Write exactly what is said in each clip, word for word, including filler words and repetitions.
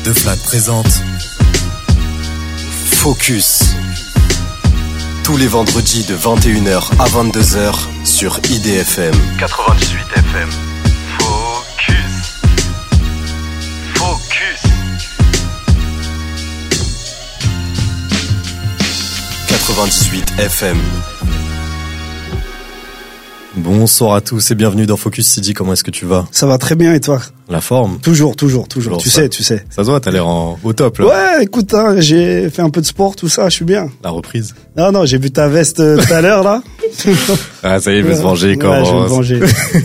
Deux Flat présente Focus. Tous les vendredis de vingt et une heures à vingt-deux heures sur I D F M quatre-vingt-dix-huit F M. Focus. Focus. quatre-vingt-dix-huit F M. Bonsoir à tous et bienvenue dans Focus. Sidi, comment est-ce que tu vas? Ça va très bien et toi? La forme? Toujours, toujours, toujours. toujours tu ça. sais, tu sais. Ça se voit, t'as l'air en, au top là. Ouais, écoute, hein, j'ai fait un peu de sport, tout ça, je suis bien. La reprise? Non, non, j'ai vu ta veste euh, tout à l'heure là. Ah, ça y est, il veut se venger quand ouais, je vais me venger.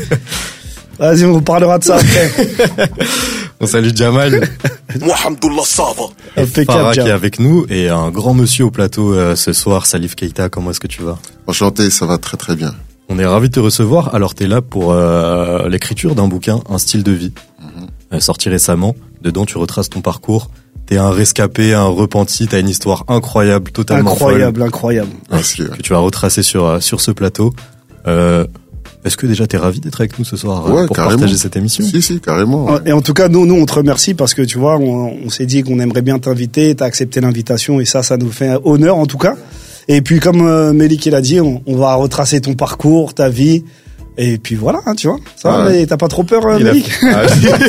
Vas-y, on vous parlera de ça après. On salue Jamal. Mohamedullah Sava. Farah qui est avec nous et un grand monsieur au plateau euh, ce soir, Salif Keita. Comment est-ce que tu vas? Enchanté, ça va très très bien. On est ravis de te recevoir. Alors, t'es là pour euh, l'écriture d'un bouquin, Un style de vie, mm-hmm. euh, sorti récemment. Dedans, tu retraces ton parcours. T'es un rescapé, un repenti. T'as une histoire incroyable, totalement incroyable, folle. Incroyable, incroyable. Que tu as retracé sur sur ce plateau. Euh, Est-ce que déjà t'es ravi d'être avec nous ce soir ouais, pour carrément. partager cette émission? Si, si, carrément. Ouais. Et en tout cas, nous, nous, on te remercie parce que tu vois, on, on s'est dit qu'on aimerait bien t'inviter. T'as accepté l'invitation et ça, ça nous fait honneur en tout cas. Et puis, comme euh, Mélik il a dit, on, on va retracer ton parcours, ta vie. Et puis voilà, hein, tu vois. Ça va, mais t'as pas trop peur, euh, Mélik? A...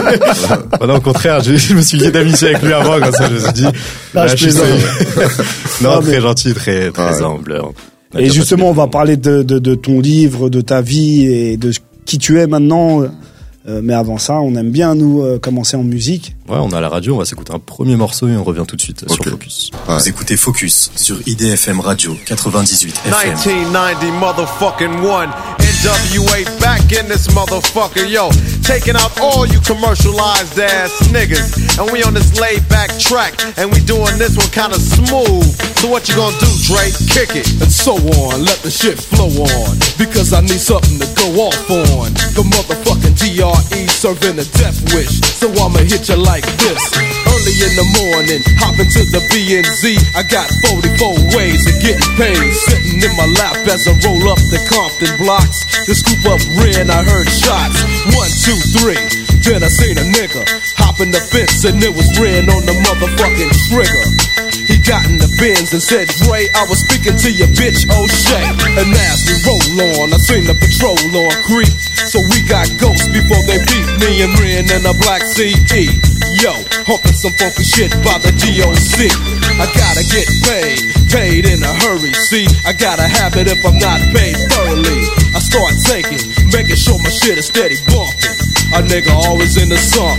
Ah, non, au contraire, je, je me suis lié d'amitié avec lui avant, comme ça, je me suis dit. Là, je plaisante. Non, très gentil, très, très ouais. humble. Et justement, on va parler de, de, de ton livre, de ta vie et de qui tu es maintenant. Euh, mais avant ça, on aime bien, nous, euh, commencer en musique. Ouais, on a la radio, on va s'écouter un premier morceau et on revient tout de suite okay. sur Focus. Ouais. Vous écoutez Focus sur I D F M Radio quatre-vingt-dix-huit F M. nineteen ninety motherfucking one. N W A back in this motherfucker, yo. Taking out all you commercialized ass niggas. And we on this laid back track. And we doing this one kinda smooth. So what you gonna do, Dre? Kick it. And so on, let the shit flow on. Because I need something to go off on. The motherfucking D R E serving a death wish. So I'ma hit you like this. Early in the morning, hop into the B and Z. I got forty-four ways of getting paid. Sitting in my lap as I roll up the Compton blocks. To scoop up Ren, I heard shots. One, two, three. Then I seen a nigga hop in the fence and it was Ren on the motherfucking trigger. He got in the Benz and said, Dre, I was speaking to your bitch O'Shea. And as we roll on, I seen the patrol on creep. So we got ghosts before they beat me and Ren in a black C E. Yo, humping some funky shit by the D O C. I gotta get paid, paid in a hurry. See, I gotta have it if I'm not paid thoroughly. I start taking, making sure my shit is steady bumping. A nigga always in the song.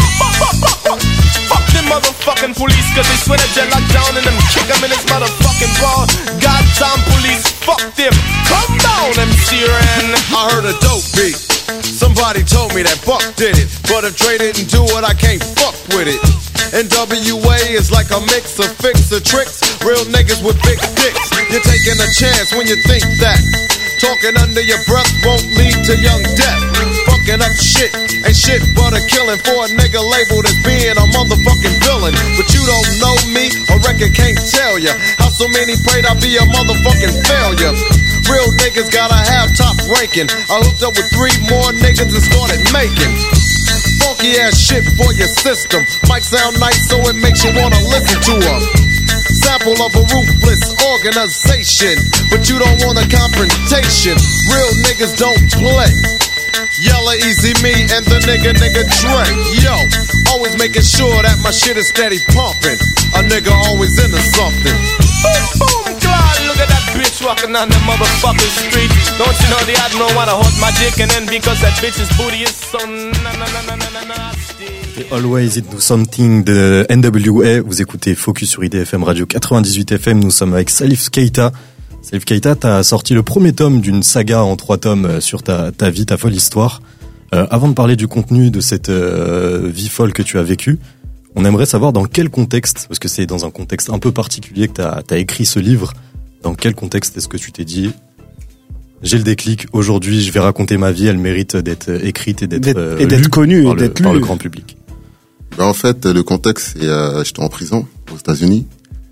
Fuck them motherfucking police, cause they swear that you're locked down and them kick them in his motherfucking ball. Goddamn police, fuck them. Come down, M C Ren. I heard a dope beat. Somebody told me that Buck did it. But if Dre didn't do it, I can't fuck with it. N W A is like a mix of fix of tricks. Real niggas with big dicks. You're taking a chance when you think that talking under your breath won't lead to young death. Fucking up shit ain't shit but a killing for a nigga labeled as being a motherfucking villain. But you don't know me, a record can't tell ya how so many prayed I'd be a motherfucking failure. Real niggas gotta have top ranking. I hooked up with three more niggas and started making funky ass shit for your system. Might sound nice so it makes you wanna listen to them. Sample of a ruthless organization, but you don't want a confrontation. Real niggas don't play. Yella, Easy Me, and the nigga, nigga Dre. Yo, always making sure that my shit is steady pumping. A nigga always into something. Boom, boom, God, look at that bitch walking on the motherfucking street. Don't you know the I don't wanna hold my dick, and then because that bitch's booty is so na na na na na na nasty. Et Always It Do Something de N W A. Vous écoutez Focus sur I D F M Radio quatre-vingt-dix-huit F M. Nous sommes avec Salif Keita. Salif Keita, t'as sorti le premier tome d'une saga en trois tomes sur ta, ta vie, ta folle histoire. Euh, avant de parler du contenu de cette euh, vie folle que tu as vécue, on aimerait savoir dans quel contexte, parce que c'est dans un contexte un peu particulier que t'as, t'as écrit ce livre, dans quel contexte est-ce que tu t'es dit j'ai le déclic, aujourd'hui je vais raconter ma vie, elle mérite d'être écrite et d'être, d'être, euh, et d'être connue par, et le, d'être par lue. le grand public. Ben en fait, le contexte, c'est euh, j'étais en prison aux États-Unis.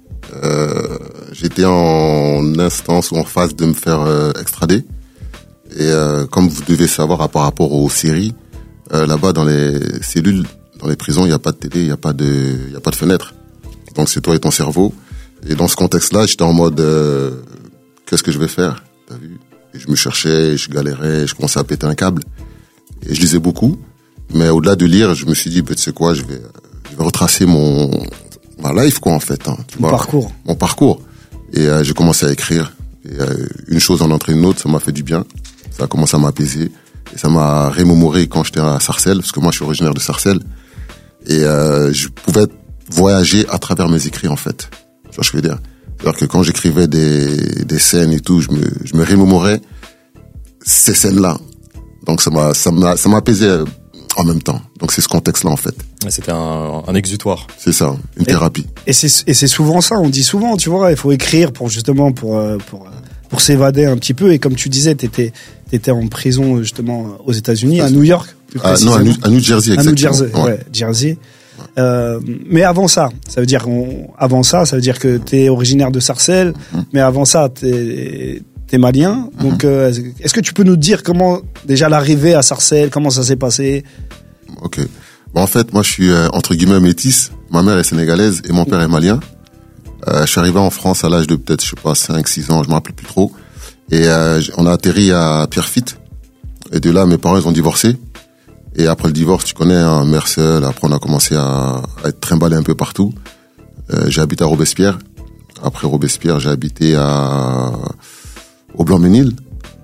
Euh, j'étais en instance ou en phase de me faire euh, extrader. Et euh, comme vous devez savoir par rapport aux séries, euh, là-bas dans les cellules Dans les prisons, il n'y a pas de télé, il n'y a pas de, il y a pas de fenêtre. Donc c'est toi et ton cerveau. Et dans ce contexte-là, j'étais en mode, euh, qu'est-ce que je vais faire? T'as vu? Et je me cherchais, je galérais, je commençais à péter un câble. Et je lisais beaucoup. Mais au-delà de lire, je me suis dit, ben, tu sais quoi, je vais, je vais retracer mon, ma life, quoi, en fait, hein, tu Mon vois. parcours. Mon parcours. Et euh, j'ai commencé à écrire. Et euh, une chose en entraîne une autre, ça m'a fait du bien. Ça a commencé à m'apaiser. Et ça m'a remémoré quand j'étais à Sarcelles, parce que moi, je suis originaire de Sarcelles. Et euh, je pouvais voyager à travers mes écrits, en fait. Tu vois ce que je veux dire? C'est-à-dire que quand j'écrivais des, des scènes et tout, je me, je me remémorais ces scènes-là. Donc ça m'a, ça m'a, ça m'apaisait en même temps. Donc c'est ce contexte-là, en fait. C'était un, un exutoire. C'est ça, une thérapie. Et c'est, et c'est souvent ça, on dit souvent, tu vois, il faut écrire pour justement, pour, pour, pour s'évader un petit peu. Et comme tu disais, t'étais, t'étais en prison, justement, aux États-Unis, à New York. Ah, non, à New, à New Jersey, exactement. À New Jersey, ouais, ouais Jersey. Euh, mais avant ça, ça veut dire, on, avant ça, ça veut dire que t'es originaire de Sarcelles, mmh. mais avant ça, t'es, t'es malien. Mmh. Donc, euh, est-ce que tu peux nous dire comment, déjà l'arrivée à Sarcelles, comment ça s'est passé? Ok. Bon, en fait, moi, je suis, euh, entre guillemets, métisse. Ma mère est sénégalaise et mon père est malien. Euh, je suis arrivé en France à l'âge de peut-être, je sais pas, cinq, six ans, je me rappelle plus trop. Et, euh, on a atterri à Pierrefitte. Et de là, mes parents, ils ont divorcé. Et après le divorce, tu connais, hein, mère seule. Après, on a commencé à, à être trimballé un peu partout. Euh, j'ai habité à Robespierre. Après Robespierre, j'ai habité à, au Blanc-Ménil.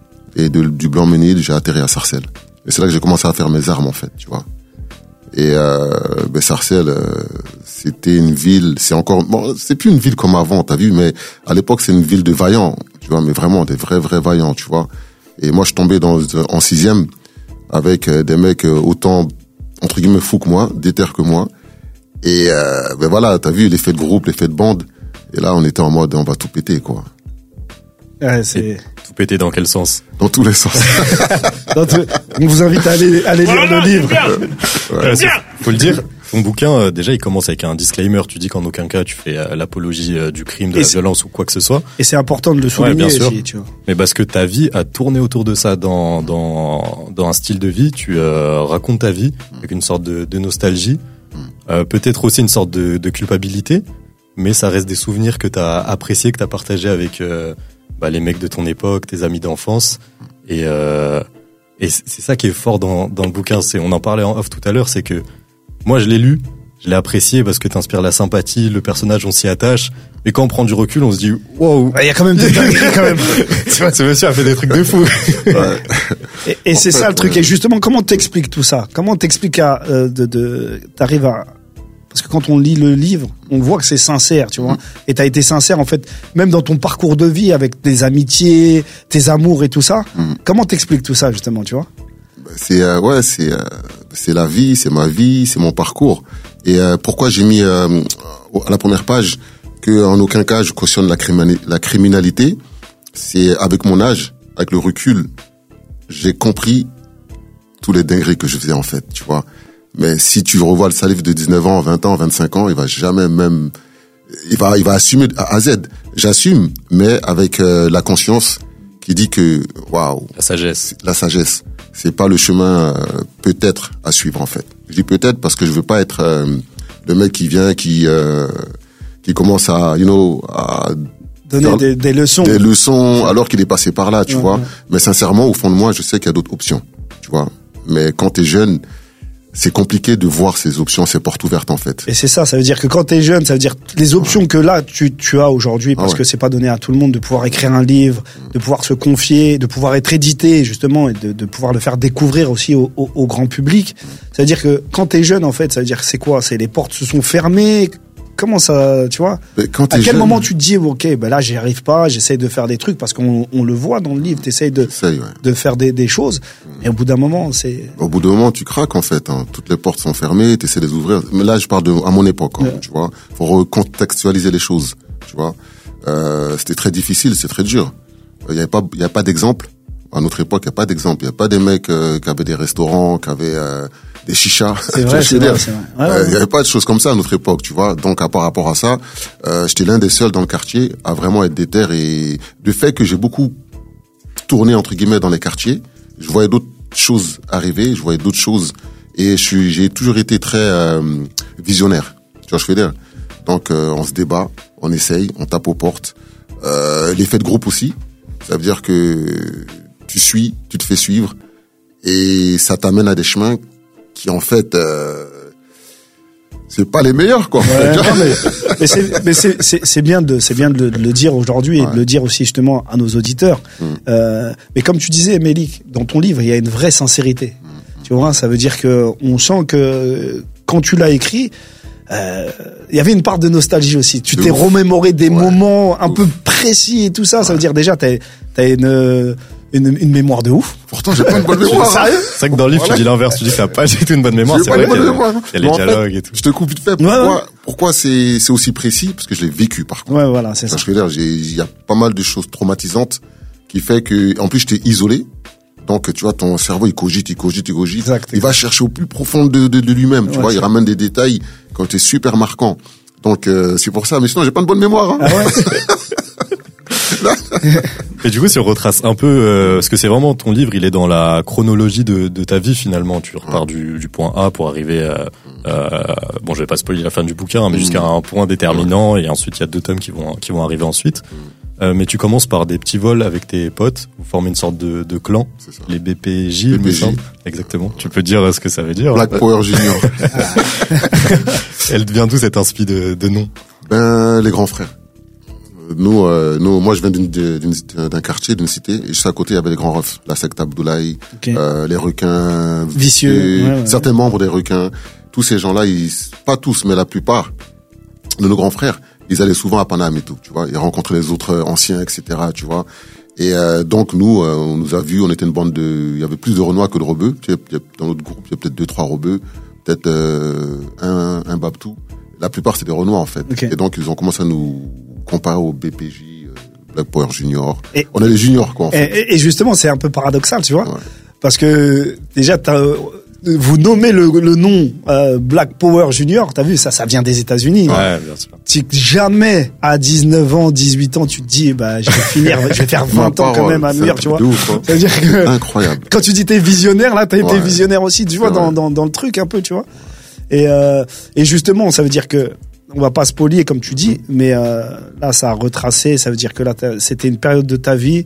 Et de, du Blanc-Ménil, j'ai atterri à Sarcelles. Et c'est là que j'ai commencé à faire mes armes, en fait, tu vois. Et, euh, ben, Sarcelles, euh, c'était une ville, c'est encore, bon, c'est plus une ville comme avant, t'as vu, mais à l'époque, c'est une ville de vaillants, tu vois, mais vraiment des vrais, vrais vaillants, tu vois. Et moi, je tombais dans, en sixième, avec des mecs autant, entre guillemets, fous que moi, déter que moi. Et euh, ben voilà, t'as vu l'effet de groupe, l'effet de bande. Et là, on était en mode, on va tout péter, quoi. Ouais, c'est... Tout péter dans quel sens? Dans tous les sens. tout... On vous invite à aller, à aller lire le livre. Ouais, faut le dire. Ton bouquin, euh, déjà, il commence avec un disclaimer. Tu dis qu'en aucun cas, tu fais euh, l'apologie euh, du crime, de et la violence ou quoi que ce soit. Et c'est important de le souligner ouais, bien sûr. aussi, tu vois. Mais parce que ta vie a tourné autour de ça dans dans dans un style de vie. Tu euh, racontes ta vie avec une sorte de, de nostalgie, euh, peut-être aussi une sorte de, de culpabilité, mais ça reste des souvenirs que t'as appréciés, que t'as partagés avec euh, bah, les mecs de ton époque, tes amis d'enfance. Et euh, et c'est ça qui est fort dans dans le bouquin. C'est, on en parlait en off tout à l'heure, c'est que moi, je l'ai lu, je l'ai apprécié parce que t'inspires la sympathie, le personnage, on s'y attache. Mais quand on prend du recul, on se dit, wow. Il y a quand même des dingueries, quand même. Tu vois, ce monsieur a fait des trucs de fou. Ouais. Et, et c'est fait, ça le truc. Ouais. Et justement, comment t'expliques tout ça? Comment t'expliques à, euh, de, de, t'arrives à, parce que quand on lit le livre, on voit que c'est sincère, tu vois. Mmh. Et t'as été sincère, en fait, même dans ton parcours de vie avec tes amitiés, tes amours et tout ça. Mmh. Comment t'expliques tout ça, justement, tu vois? C'est euh, ouais, c'est euh, c'est la vie, c'est ma vie, c'est mon parcours. Et euh, pourquoi j'ai mis euh, à la première page que en aucun cas je cautionne la, crimi- la criminalité, c'est avec mon âge, avec le recul, j'ai compris tous les dingueries que je faisais en fait, tu vois. Mais si tu revois le Salif de dix-neuf ans, vingt ans, vingt-cinq ans, il va jamais même, il va il va assumer A à Z. J'assume, mais avec euh, la conscience qui dit que waouh, la sagesse, la sagesse. C'est pas le chemin euh, peut-être à suivre en fait. Je dis peut-être parce que je veux pas être euh, le mec qui vient qui euh, qui commence à you know à donner des, des leçons des leçons alors qu'il est passé par là, tu ouais, vois. Ouais. Mais sincèrement au fond de moi, je sais qu'il y a d'autres options, tu vois. Mais quand t'es jeune, c'est compliqué de voir ces options, ces portes ouvertes en fait. Et c'est ça, ça veut dire que quand t'es jeune, ça veut dire les options ouais. que là tu tu as aujourd'hui, parce ah ouais. que c'est pas donné à tout le monde de pouvoir écrire un livre, de pouvoir se confier, de pouvoir être édité justement et de, de pouvoir le faire découvrir aussi au, au, au grand public. Ça veut dire que quand t'es jeune en fait, ça veut dire c'est quoi? C'est les portes se sont fermées. Comment ça, tu vois? Quand à quel jeune, moment tu te dis ok, ben là j'y arrive pas, j'essaye de faire des trucs parce qu'on on le voit dans le livre, t'essayes de ouais. de faire des, des choses. Et au bout d'un moment, c'est. Au bout d'un moment, tu craques en fait. Hein. Toutes les portes sont fermées, t'essaies de les ouvrir. Mais là, je parle de à mon époque, hein, ouais. tu vois. Faut recontextualiser les choses, tu vois. Euh, c'était très difficile, c'est très dur. Il y avait pas, il y a pas d'exemple. À notre époque, il y a pas d'exemple. Il y a pas des mecs euh, qui avaient des restaurants, qui avaient euh, des chichas. C'est vrai, c'est vrai, c'est vrai. Ouais, euh, ouais. Il y avait pas de choses comme ça à notre époque, tu vois. Donc, à par rapport à ça, euh, j'étais l'un des seuls dans le quartier à vraiment être déter. Et du fait que j'ai beaucoup tourné entre guillemets dans les quartiers, je voyais d'autres choses arriver, je voyais d'autres choses Et je suis, j'ai toujours été très euh, visionnaire. Tu vois, je veux dire. Donc, euh, on se débat, on essaye, on tape aux portes. Euh, l'effet de groupe aussi. Ça veut dire que tu suis, tu te fais suivre, et ça t'amène à des chemins qui, en fait, euh, c'est pas les meilleurs, quoi. Ouais, non, mais, mais c'est, mais c'est, c'est, c'est bien de, c'est bien de le, de le dire aujourd'hui, et ouais. de le dire aussi justement à nos auditeurs. Mmh. Euh, mais comme tu disais, Mélik, dans ton livre, il y a une vraie sincérité. Mmh. Tu vois, ça veut dire que on sent que quand tu l'as écrit, euh, il y avait une part de nostalgie aussi. Tu de t'es ouf. remémoré des ouais. moments un ouf. peu précis et tout ça. Ouais. Ça veut dire déjà, t'as, t'as une, une, une mémoire de ouf. Pourtant, j'ai pas une bonne mémoire. Sérieux? C'est vrai que dans le livre, voilà. tu dis l'inverse. Tu dis que t'as pas du tout une bonne mémoire. J'ai c'est pas vrai une bonne mémoire. Il y a les dialogues fait, et tout. Je te coupe vite fait. Pourquoi, ouais. pourquoi c'est, c'est aussi précis? Parce que je l'ai vécu, par contre. Ouais, voilà, c'est ça. Parce que là, il y a pas mal de choses traumatisantes qui fait que, en plus, j'étais isolé. Donc, tu vois, ton cerveau, il cogite, il cogite, il cogite. Exact, il va chercher au plus profond de, de, de lui-même. Tu ouais, vois, il ramène des détails quand t'es super marquant. Donc, euh, c'est pour ça. Mais sinon, j'ai pas de bonne mémoire, hein. Ah ouais. Et du coup, si on retrace un peu, euh, parce que c'est vraiment ton livre, il est dans la chronologie de, de ta vie finalement. Tu repars ouais. du, du point A pour arriver à, euh, bon, je vais pas spoiler la fin du bouquin, hein, mais mmh. jusqu'à un point déterminant. Ouais. Et ensuite, il y a deux tomes qui vont qui vont arriver ensuite. Mmh. Euh, mais tu commences par des petits vols avec tes potes. Vous formez une sorte de, de clan, les B P J. B P J. Exactement. Tu peux dire ce que ça veut dire. Black Power Junior. Elle devient d'où cette inspi de, de nom? Ben, les grands frères. Nous, euh, nous, moi, je viens d'une, d'une, d'un quartier, d'une cité, et juste à côté, il y avait les grands refs, la secte Abdoulaye, okay. euh, les requins vicieux, ouais, ouais. certains membres des requins. Tous ces gens-là, ils, pas tous, mais la plupart de nos grands frères, ils allaient souvent à Paname et tout, tu vois. Ils rencontraient les autres anciens, et cetera, tu vois. Et euh, donc nous, euh, on nous a vus, on était une bande de, il y avait plus de Renois que de Rebeux. Tu sais, dans notre groupe, il y a peut-être deux, trois Rebeux, peut-être euh, un, un Babtou. La plupart, c'est des Renois en fait. Okay. Et donc ils ont commencé à nous comparer au B P J, euh, Black Power Junior. Et, on est les juniors, quoi. En fait. et, et justement, c'est un peu paradoxal, tu vois, ouais. parce que déjà, t'as, vous nommez le, le nom euh, Black Power Junior, t'as vu, ça, ça vient des États-Unis. Ouais, bien sûr. Si jamais à dix-neuf ans, dix-huit ans, tu te dis, bah, je vais finir, je vais faire vingt ans quand même à New York, tu vois. Ouf, hein. C'est-à-dire que incroyable. Quand tu dis t'es visionnaire, là, t'as été ouais. visionnaire aussi, tu vois, dans, dans dans le truc un peu, tu vois. Et euh, et justement, ça veut dire que on va pas spoiler comme tu dis, mais euh, là, ça a retracé. Ça veut dire que là, c'était une période de ta vie.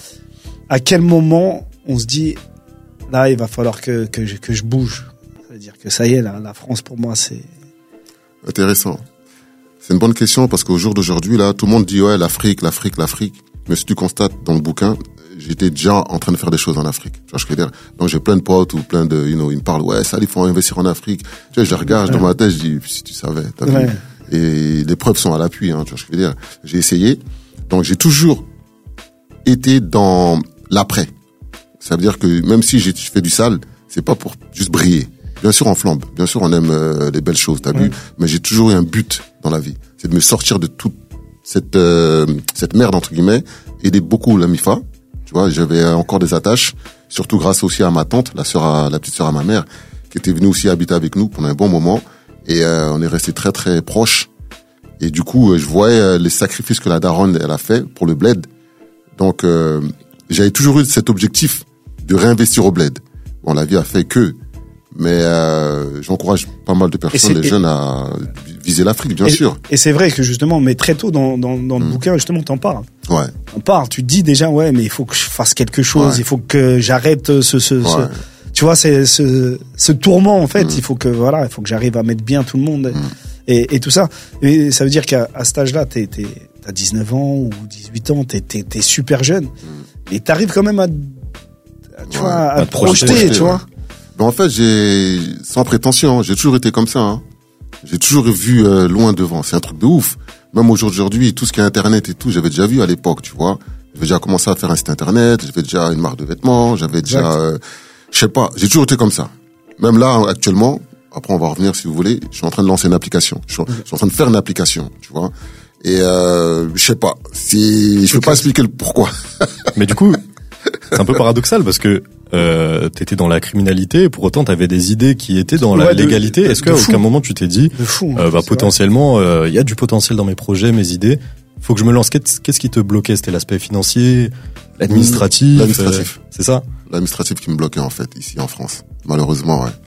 À quel moment on se dit, là, il va falloir que que je, que je bouge. Ça veut dire que ça y est, là, la France pour moi, c'est intéressant. C'est une bonne question parce qu'au jour d'aujourd'hui, là, tout le monde dit ouais, l'Afrique, l'Afrique, l'Afrique. Mais si tu constates dans le bouquin, j'étais déjà en train de faire des choses en Afrique. Tu vois ce que je veux dire? Donc j'ai plein de potes ou plein de, you know, ils me parlent, ouais, ça, il faut investir en Afrique. Tu vois, je les regarde ouais. dans ma tête, je dis, si tu savais, t'as ouais. vu. Et les preuves sont à l'appui, hein, tu vois ce que je veux dire? J'ai essayé. Donc j'ai toujours été dans l'après. Ça veut dire que même si j'ai fait du sale, c'est pas pour juste briller. Bien sûr, on flambe. Bien sûr, on aime euh, les belles choses, t'as ouais. vu? Mais j'ai toujours eu un but dans la vie. C'est de me sortir de toute cette, euh, cette merde, entre guillemets, aider beaucoup la MIFA. Tu vois, j'avais encore des attaches, surtout grâce aussi à ma tante, la sœur, à, la petite sœur à ma mère, qui était venue aussi habiter avec nous pendant un bon moment. Et euh, on est restés très très proches. Et du coup, je voyais les sacrifices que la daronne elle a fait pour le bled. Donc, euh, j'avais toujours eu cet objectif de réinvestir au bled. Bon, la vie a fait que, mais euh, j'encourage pas mal de personnes, les jeunes, à viser l'Afrique, bien et, sûr. Et c'est vrai que justement, mais très tôt dans dans, dans le mmh. bouquin, justement, t'en parles. Ouais. On parle. Tu te dis déjà, ouais, mais il faut que je fasse quelque chose. Ouais. Il faut que j'arrête ce ce, ouais. ce tu vois, c'est ce ce tourment en fait. Mmh. Il faut que voilà, il faut que j'arrive à mettre bien tout le monde. Mmh. Et, et tout ça. Et ça veut dire qu'à à cet âge-là, t'es, t'es, t'as dix-neuf ans ou dix-huit ans, t'es, t'es, t'es super jeune. Mmh. Et t'arrives quand même à, à tu ouais, vois, à, à te projeter, projeter, tu ouais. vois. Ben en fait, j'ai, sans prétention, j'ai toujours été comme ça, hein. J'ai toujours vu euh, loin devant. C'est un truc de ouf. Même aujourd'hui, tout ce qui est Internet et tout, j'avais déjà vu à l'époque, tu vois. J'avais déjà commencé à faire un site Internet, j'avais déjà une marque de vêtements, j'avais déjà, euh, je sais pas, j'ai toujours été comme ça. Même là, actuellement, après on va revenir si vous voulez, je suis en train de lancer une application. Je suis, je suis en train de faire une application, tu vois. Et euh, je sais pas, si je peux pas expliquer le pourquoi. Mais du coup, c'est un peu paradoxal parce que euh, t'étais dans la criminalité et pour autant t'avais des idées qui étaient dans ouais, la de, légalité. Est-ce qu'à aucun moment tu t'es dit, fou, euh, bah potentiellement, il euh, y a du potentiel dans mes projets, mes idées, faut que je me lance. Qu'est-ce, qu'est-ce qui te bloquait? C'était l'aspect financier, l'administratif, l'administratif. Euh, c'est ça? L'administratif qui me bloquait en fait ici en France, malheureusement, ouais.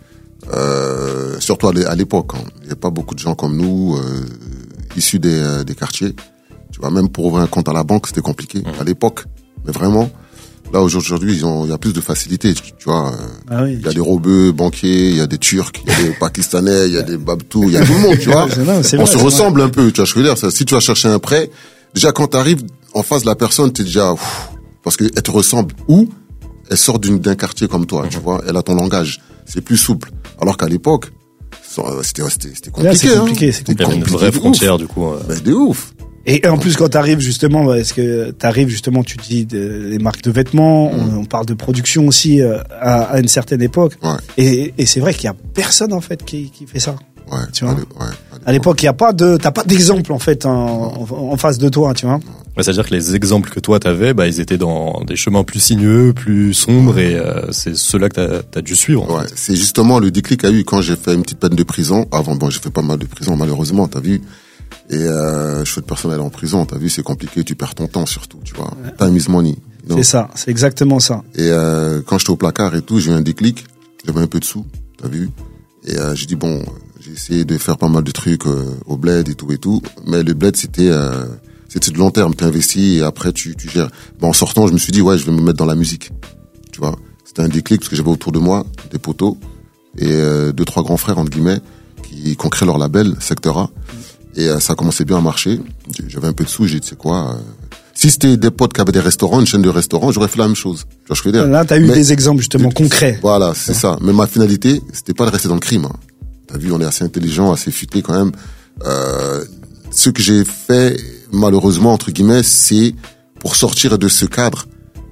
Euh, surtout à l'époque, hein. Il n'y a pas beaucoup de gens comme nous, euh, issus des, euh, des quartiers. Tu vois, même pour ouvrir un compte à la banque, c'était compliqué mmh. à l'époque. Mais vraiment, là aujourd'hui, ils ont, il y a plus de facilité. Tu, tu vois, ah oui, il y a tu... des robeux banquiers, il y a des Turcs, il y a des Pakistanais, il y a des Babtous, il y a tout le monde. Tu vois, non, on vrai, se ressemble vrai. un peu. Tu vois, je veux dire, ça, si tu vas chercher un prêt, déjà quand tu arrives en face de la personne, t'es déjà ouf, parce que elle te ressemble ou elle sort d'une, d'un quartier comme toi. Mmh. Tu vois, elle a ton langage. C'est plus souple. Alors qu'à l'époque, c'était, c'était, c'était compliqué. Là, c'est compliqué, hein. c'est compliqué. Il y avait une vraie frontière, du coup. Euh... Ben, de ouf. Et en plus, quand t'arrives justement, est-ce que t'arrives justement, tu dis des marques de vêtements, mmh. on, on parle de production aussi euh, à, à une certaine époque. Ouais. Et, et c'est vrai qu'il y a personne en fait qui, qui fait ça. Ouais. Tu vois. À l'époque, ouais, à l'époque, il y a pas de, t'as pas d'exemple en fait en, en, en face de toi, tu vois. Ouais, c'est-à-dire que les exemples que toi t'avais, bah ils étaient dans des chemins plus sinueux, plus sombres, et euh, c'est ceux-là que t'as, t'as dû suivre. En ouais. fait. C'est justement le déclic qu'a eu quand j'ai fait une petite peine de prison. Avant, bon, j'ai fait pas mal de prison malheureusement, t'as vu. Et euh, cheveux de personnel en prison, t'as vu, c'est compliqué, tu perds ton temps surtout, tu vois. Ouais. Time is money. Donc, c'est ça, c'est exactement ça. Et euh, quand j'étais au placard et tout, j'ai eu un déclic, j'avais un peu de sous, t'as vu. Et euh, j'ai dit bon, j'ai essayé de faire pas mal de trucs euh, au bled et tout et tout, mais le bled c'était euh, c'était de long terme, t'es investi et après tu tu gères. Bon, en sortant, je me suis dit ouais, je vais me mettre dans la musique, tu vois. C'était un déclic parce que j'avais autour de moi des potos et euh, deux trois grands frères entre guillemets qui, qui ont créé leur label Secteur A. Et euh, ça commençait bien à marcher. J'avais un peu de sous, j'ai dit, c'est quoi euh... Si c'était des potes qui avaient des restaurants, une chaîne de restaurants, j'aurais fait la même chose. Tu vois, je veux dire. Là, t'as eu mais, des exemples justement concrets. Voilà, c'est ouais. ça. Mais ma finalité, c'était pas de rester dans le crime. Hein. T'as vu, on est assez intelligent, assez futé quand même. Euh, ce que j'ai fait, malheureusement, entre guillemets, c'est pour sortir de ce cadre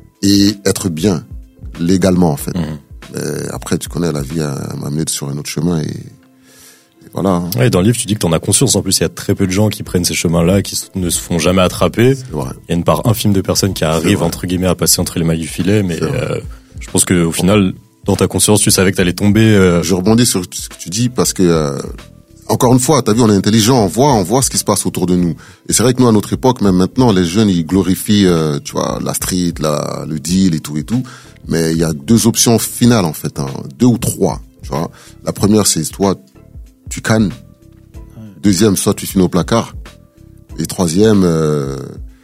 et être bien, légalement en fait. Mmh. Mais après, tu connais, la vie m'a amené sur un autre chemin et... Voilà. Ouais, dans le livre, tu dis que t'en as conscience. En plus, il y a très peu de gens qui prennent ces chemins-là, qui ne se font jamais attraper. C'est vrai. Il y a une part infime de personnes qui arrivent, entre guillemets, à passer entre les mailles du filet, mais euh, je pense que au final, dans ta conscience, tu savais que t'allais tomber. Euh... Je rebondis sur ce que tu dis parce que, euh, encore une fois, t'as vu, on est intelligent, on voit, on voit ce qui se passe autour de nous. Et c'est vrai que nous, à notre époque, même maintenant, les jeunes, ils glorifient, euh, tu vois, la street, la, le deal et tout et tout. Mais il y a deux options finales, en fait, hein, deux ou trois, tu vois. La première, c'est toi, tu cannes. Deuxième, soit tu finis au placard. Et troisième, euh,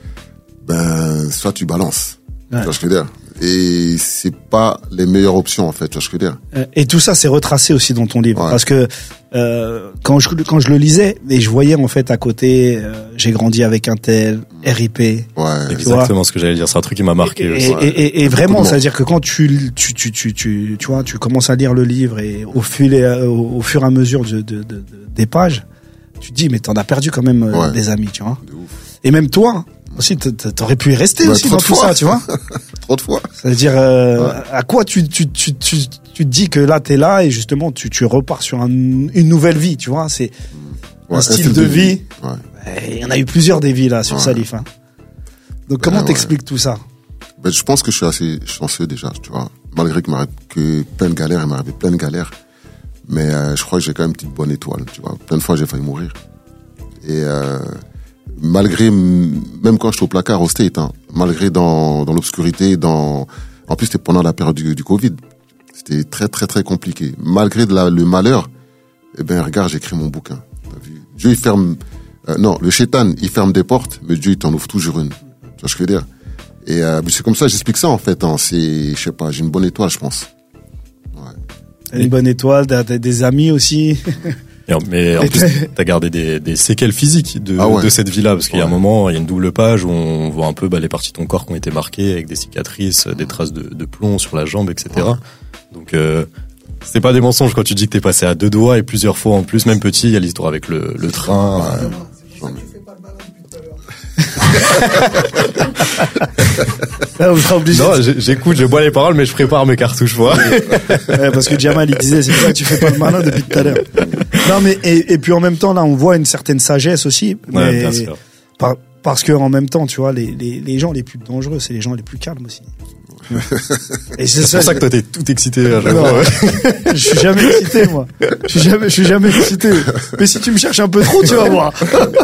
ben, soit tu balances. Ouais. Tu vois ce que je veux dire? Et c'est pas les meilleures options, en fait. Tu vois ce que je veux dire? Et tout ça, c'est retracé aussi dans ton livre. Ouais. Parce que, euh, quand je, quand je le lisais, et je voyais, en fait, à côté, euh, j'ai grandi avec un tel, R I P. Ouais. Exactement ce que j'allais dire. C'est un truc qui m'a marqué. Et, aussi. Et, et, et, et vraiment, ça veut dire que quand tu, tu, tu, tu, tu, tu vois, tu commences à lire le livre et au fur et, au, au fur et à mesure de, de, de, de des pages, tu te dis, mais t'en as perdu quand même ouais. des amis, tu vois. Et même toi, aussi, t'aurais pu y rester bah, aussi dans tout ça, tu vois. Trop de fois. Ça veut dire, euh, ouais. à quoi tu, tu, tu, tu, tu te dis que là, t'es là et justement, tu, tu repars sur un, une nouvelle vie, tu vois. C'est ouais, un style de vie. vie. Ouais. Il y en a eu plusieurs des vies là sur ouais. Salif. Hein. Donc, comment ouais, t'expliques ouais. tout ça? Ben, je pense que je suis assez chanceux déjà, tu vois. Malgré que, que plein de galères, il m'est arrivé plein de galères. Mais euh, je crois que j'ai quand même une petite bonne étoile, tu vois. Plein de fois, j'ai failli mourir. Et euh, malgré, même quand j'étais au placard au State, hein, malgré dans, dans l'obscurité, dans, en plus c'était pendant la période du, du Covid, c'était très très très compliqué. Malgré de la, le malheur, eh ben regarde, j'ai écrit mon bouquin. T'as vu? Dieu il ferme, euh, non, le shaitan il ferme des portes, mais Dieu il t'en ouvre toujours une. Tu vois ce que je veux dire? Et euh, c'est comme ça que j'explique ça en fait. Hein, c'est, je sais pas, j'ai une bonne étoile, je pense. Ouais. Une bonne étoile, des, des amis aussi. Et en, mais en plus, t'as gardé des, des séquelles physiques de, ah ouais. de cette vie-là, parce qu'il ouais. y a un moment, il y a une double page où on voit un peu bah, les parties de ton corps qui ont été marquées avec des cicatrices, des traces de, de plomb sur la jambe, et cetera. Ouais. Donc, euh, c'est pas des mensonges quand tu dis que t'es passé à deux doigts et plusieurs fois en plus, même petit, il y a l'histoire avec le, le train. Ouais. Euh... Là, on sera obligé. Non, de... j'écoute, je bois les paroles, mais je prépare mes cartouches, moi. Ouais, parce que Jamal, il disait, c'est pour ça que tu fais pas le malin depuis tout à l'heure. Non, mais, et, et puis en même temps, là, on voit une certaine sagesse aussi. Ouais, mais bien sûr. Par, parce que en même temps, tu vois, les, les, les gens les plus dangereux, c'est les gens les plus calmes aussi. Et c'est, c'est ça, pour ça que toi t'es tout excité. Là, non, ouais. Je suis jamais excité, moi. Je suis jamais, je suis jamais excité. Mais si tu me cherches un peu trop, tu vas voir.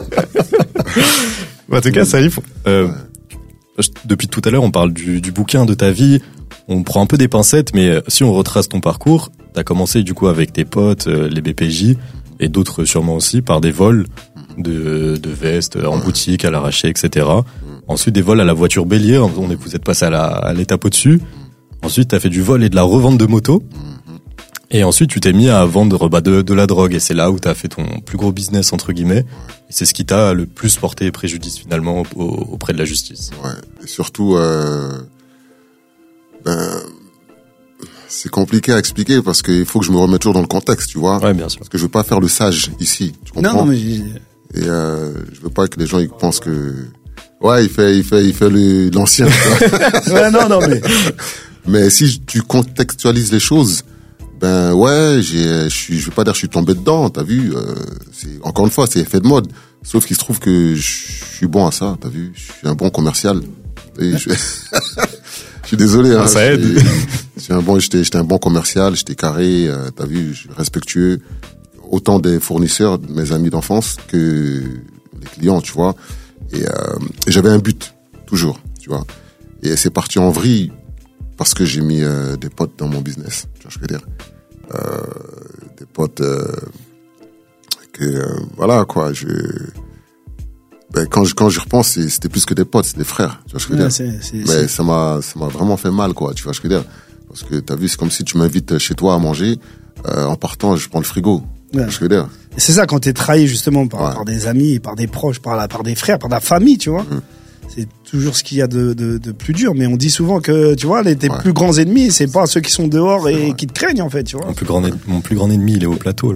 En tout cas, Salif, euh, depuis tout à l'heure, on parle du, du bouquin, de ta vie. On prend un peu des pincettes, mais si on retrace ton parcours, t'as commencé du coup avec tes potes, euh, les B P J, et d'autres sûrement aussi, par des vols de, de vestes en boutique, à l'arraché, et cetera. Ensuite, des vols à la voiture bélier, on est, vous êtes passé à la, à l'étape au-dessus. Ensuite, t'as fait du vol et de la revente de moto. Et ensuite, tu t'es mis à vendre bah, de, de la drogue. Et c'est là où t'as fait ton plus gros business, entre guillemets. Et c'est ce qui t'a le plus porté préjudice, finalement, au, au, auprès de la justice. Ouais. Et surtout, euh, ben, c'est compliqué à expliquer parce qu'il faut que je me remette toujours dans le contexte, tu vois. Ouais, bien sûr. Parce que je veux pas faire le sage ici, tu comprends? Non, non, mais... Et euh, je veux pas que les gens ils pensent que... Ouais, il fait, il fait, il fait le, l'ancien. ouais, non, non, mais... Mais si tu contextualises les choses... Ben ouais, j'ai, je suis, je veux pas dire que je suis tombé dedans, t'as vu. Euh, c'est encore une fois, c'est effet de mode. Sauf qu'il se trouve que je suis bon à ça, t'as vu. Je suis un bon commercial. Et je... je suis désolé. Hein, ça aide. Je suis un bon, j'étais, j'étais un bon commercial. J'étais carré, euh, t'as vu, je suis respectueux. Autant des fournisseurs, de mes amis d'enfance, que les clients, tu vois. Et, euh, et j'avais un but toujours, tu vois. Et c'est parti en vrille parce que j'ai mis euh, des potes dans mon business. Tu vois ce que je veux dire. Euh, des potes euh, que euh, voilà quoi je ben, quand je quand j'y repense c'est, c'était plus que des potes, c'est des frères, tu vois ce que je veux ouais, dire. c'est, c'est, mais c'est... ça m'a ça m'a vraiment fait mal quoi, tu vois ce que je veux dire, parce que t'as vu, c'est comme si tu m'invites chez toi à manger, euh, en partant je prends le frigo, ouais. Tu vois ce que je veux dire. Et c'est ça, quand t'es trahi justement par, ouais. par des amis, par des proches, par la par des frères, par la famille, tu vois. Mmh. C'est toujours ce qu'il y a de, de, de plus dur, mais on dit souvent que, tu vois, les, tes ouais. plus grands ennemis, c'est pas ceux qui sont dehors et ouais. qui te craignent, en fait, tu vois. Mon plus grand, mon plus grand ennemi, il est au plateau, là.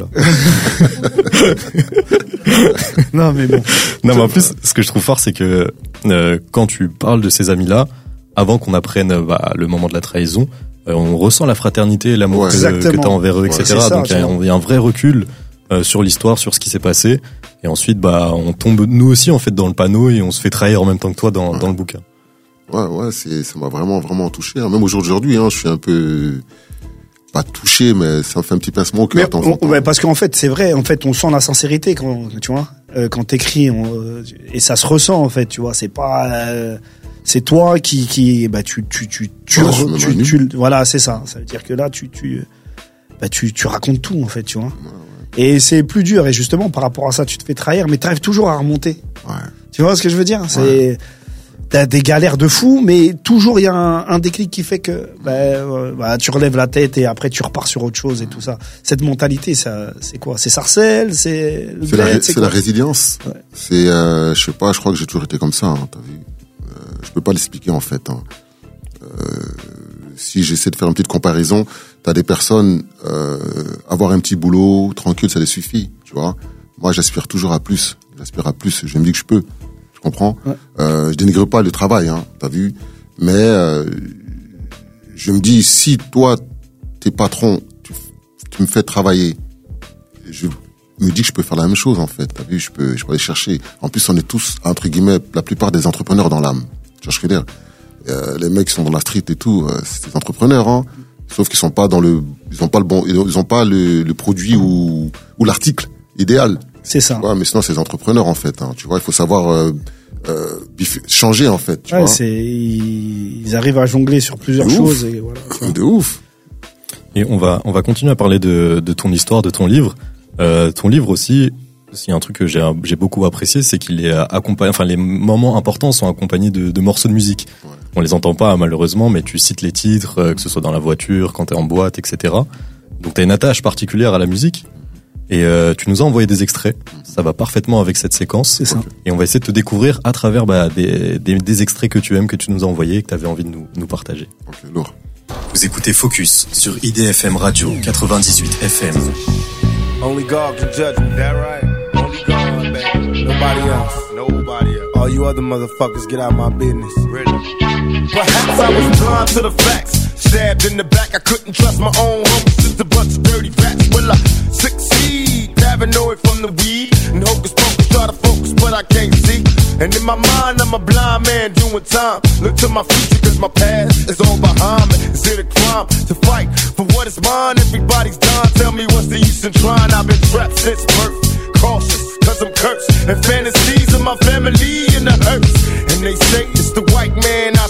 non, mais bon. Non, mais en plus, ce que je trouve fort, c'est que, euh, quand tu parles de ces amis-là, avant qu'on apprenne, bah, le moment de la trahison, euh, on ressent la fraternité et l'amour ouais, que, que t'as envers eux, ouais, et cetera. Ça, donc, il y, y a un vrai recul, euh, sur l'histoire, sur ce qui s'est passé. Et ensuite, bah, on tombe nous aussi en fait dans le panneau et on se fait trahir en même temps que toi dans, ouais. dans le bouquin. Ouais, ouais, c'est, ça m'a vraiment, vraiment touché. Même aujourd'hui, hein, je suis un peu pas touché, mais ça me fait un petit pincement au cœur. Ouais, parce qu'en fait, c'est vrai. En fait, on sent la sincérité quand, tu vois, euh, quand t'écris, on, euh, et ça se ressent en fait. Tu vois, c'est pas, euh, c'est toi qui, qui, bah, tu, tu, tu, tu, ouais, re, tu, tu, tu, voilà, c'est ça. Ça veut dire que là, tu, tu, bah, tu, tu racontes tout en fait, tu vois. Ouais. Et c'est plus dur, et justement, par rapport à ça, tu te fais trahir, mais t'arrives toujours à remonter. Ouais. Tu vois ce que je veux dire? C'est, ouais. T'as des galères de fou, mais toujours il y a un, un déclic qui fait que, bah, euh, bah, tu relèves la tête et après tu repars sur autre chose et tout ça. Cette mentalité, ça, c'est quoi? C'est Sarcelles? C'est, le c'est, bled, la, c'est, c'est la résilience. Ouais. C'est, euh, je sais pas, je crois que j'ai toujours été comme ça, hein, t'as vu. Euh, je peux pas l'expliquer, en fait, hein. Euh, si j'essaie de faire une petite comparaison, t'as des personnes, euh, avoir un petit boulot tranquille, ça les suffit, tu vois. Moi, j'aspire toujours à plus. J'aspire à plus. Je me dis que je peux. Tu comprends? Ouais. Euh, je dénigre pas le travail, hein. T'as vu? Mais euh, je me dis, si toi, t'es patron, tu, tu me fais travailler, je me dis que je peux faire la même chose, en fait. T'as vu? Je peux, je peux aller chercher. En plus, on est tous, entre guillemets, la plupart des entrepreneurs dans l'âme. Tu vois ce que je veux dire? Euh, les mecs qui sont dans la street et tout, euh, c'est des entrepreneurs, hein. Sauf qu'ils sont pas dans le, ils ont pas le bon, ils ont pas le, le produit ou, ou l'article idéal. C'est ça. Ouais, mais sinon c'est des entrepreneurs en fait, hein. Tu vois, il faut savoir euh, euh, changer en fait. Tu ouais, vois. c'est, ils arrivent à jongler sur plusieurs de choses. Ouf. Et voilà. De ouf. Et on va, on va continuer à parler de, de ton histoire, de ton livre. Euh, ton livre aussi. S'il y a un truc que j'ai, j'ai beaucoup apprécié, c'est qu'il est accompagné, enfin, les moments importants sont accompagnés de, de morceaux de musique. Ouais. On les entend pas, malheureusement, mais tu cites les titres, euh, que ce soit dans la voiture, quand t'es en boîte, et cetera. Donc t'as une attache particulière à la musique. Et euh, tu nous as envoyé des extraits. Ça va parfaitement avec cette séquence. C'est ça. Et on va essayer de te découvrir à travers, bah, des, des, des extraits que tu aimes, que tu nous as envoyés et que t'avais envie de nous, nous partager. Ok, lourd. Vous écoutez Focus sur I D F M Radio quatre-vingt-dix-huit F M. Only God can judge me. That right? Only God, baby. Nobody else. Nobody else. All you other motherfuckers, get out of my business. Really? Perhaps I was blind to the facts. Stabbed in the back, I couldn't trust my own homies. Just a bunch of dirty facts. Will I succeed? Paranoid from the weed. And hocus pocus, try to focus, but I can't see. And in my mind, I'm a blind man doing time. Look to my future, cause my past is all behind me. Is it a crime to fight for what is mine? Everybody's dying. Tell me what's the use in trying? I've been trapped since birth. Cautious, cause I'm cursed. And fantasies of my family in the hearse. And they say it's the white man I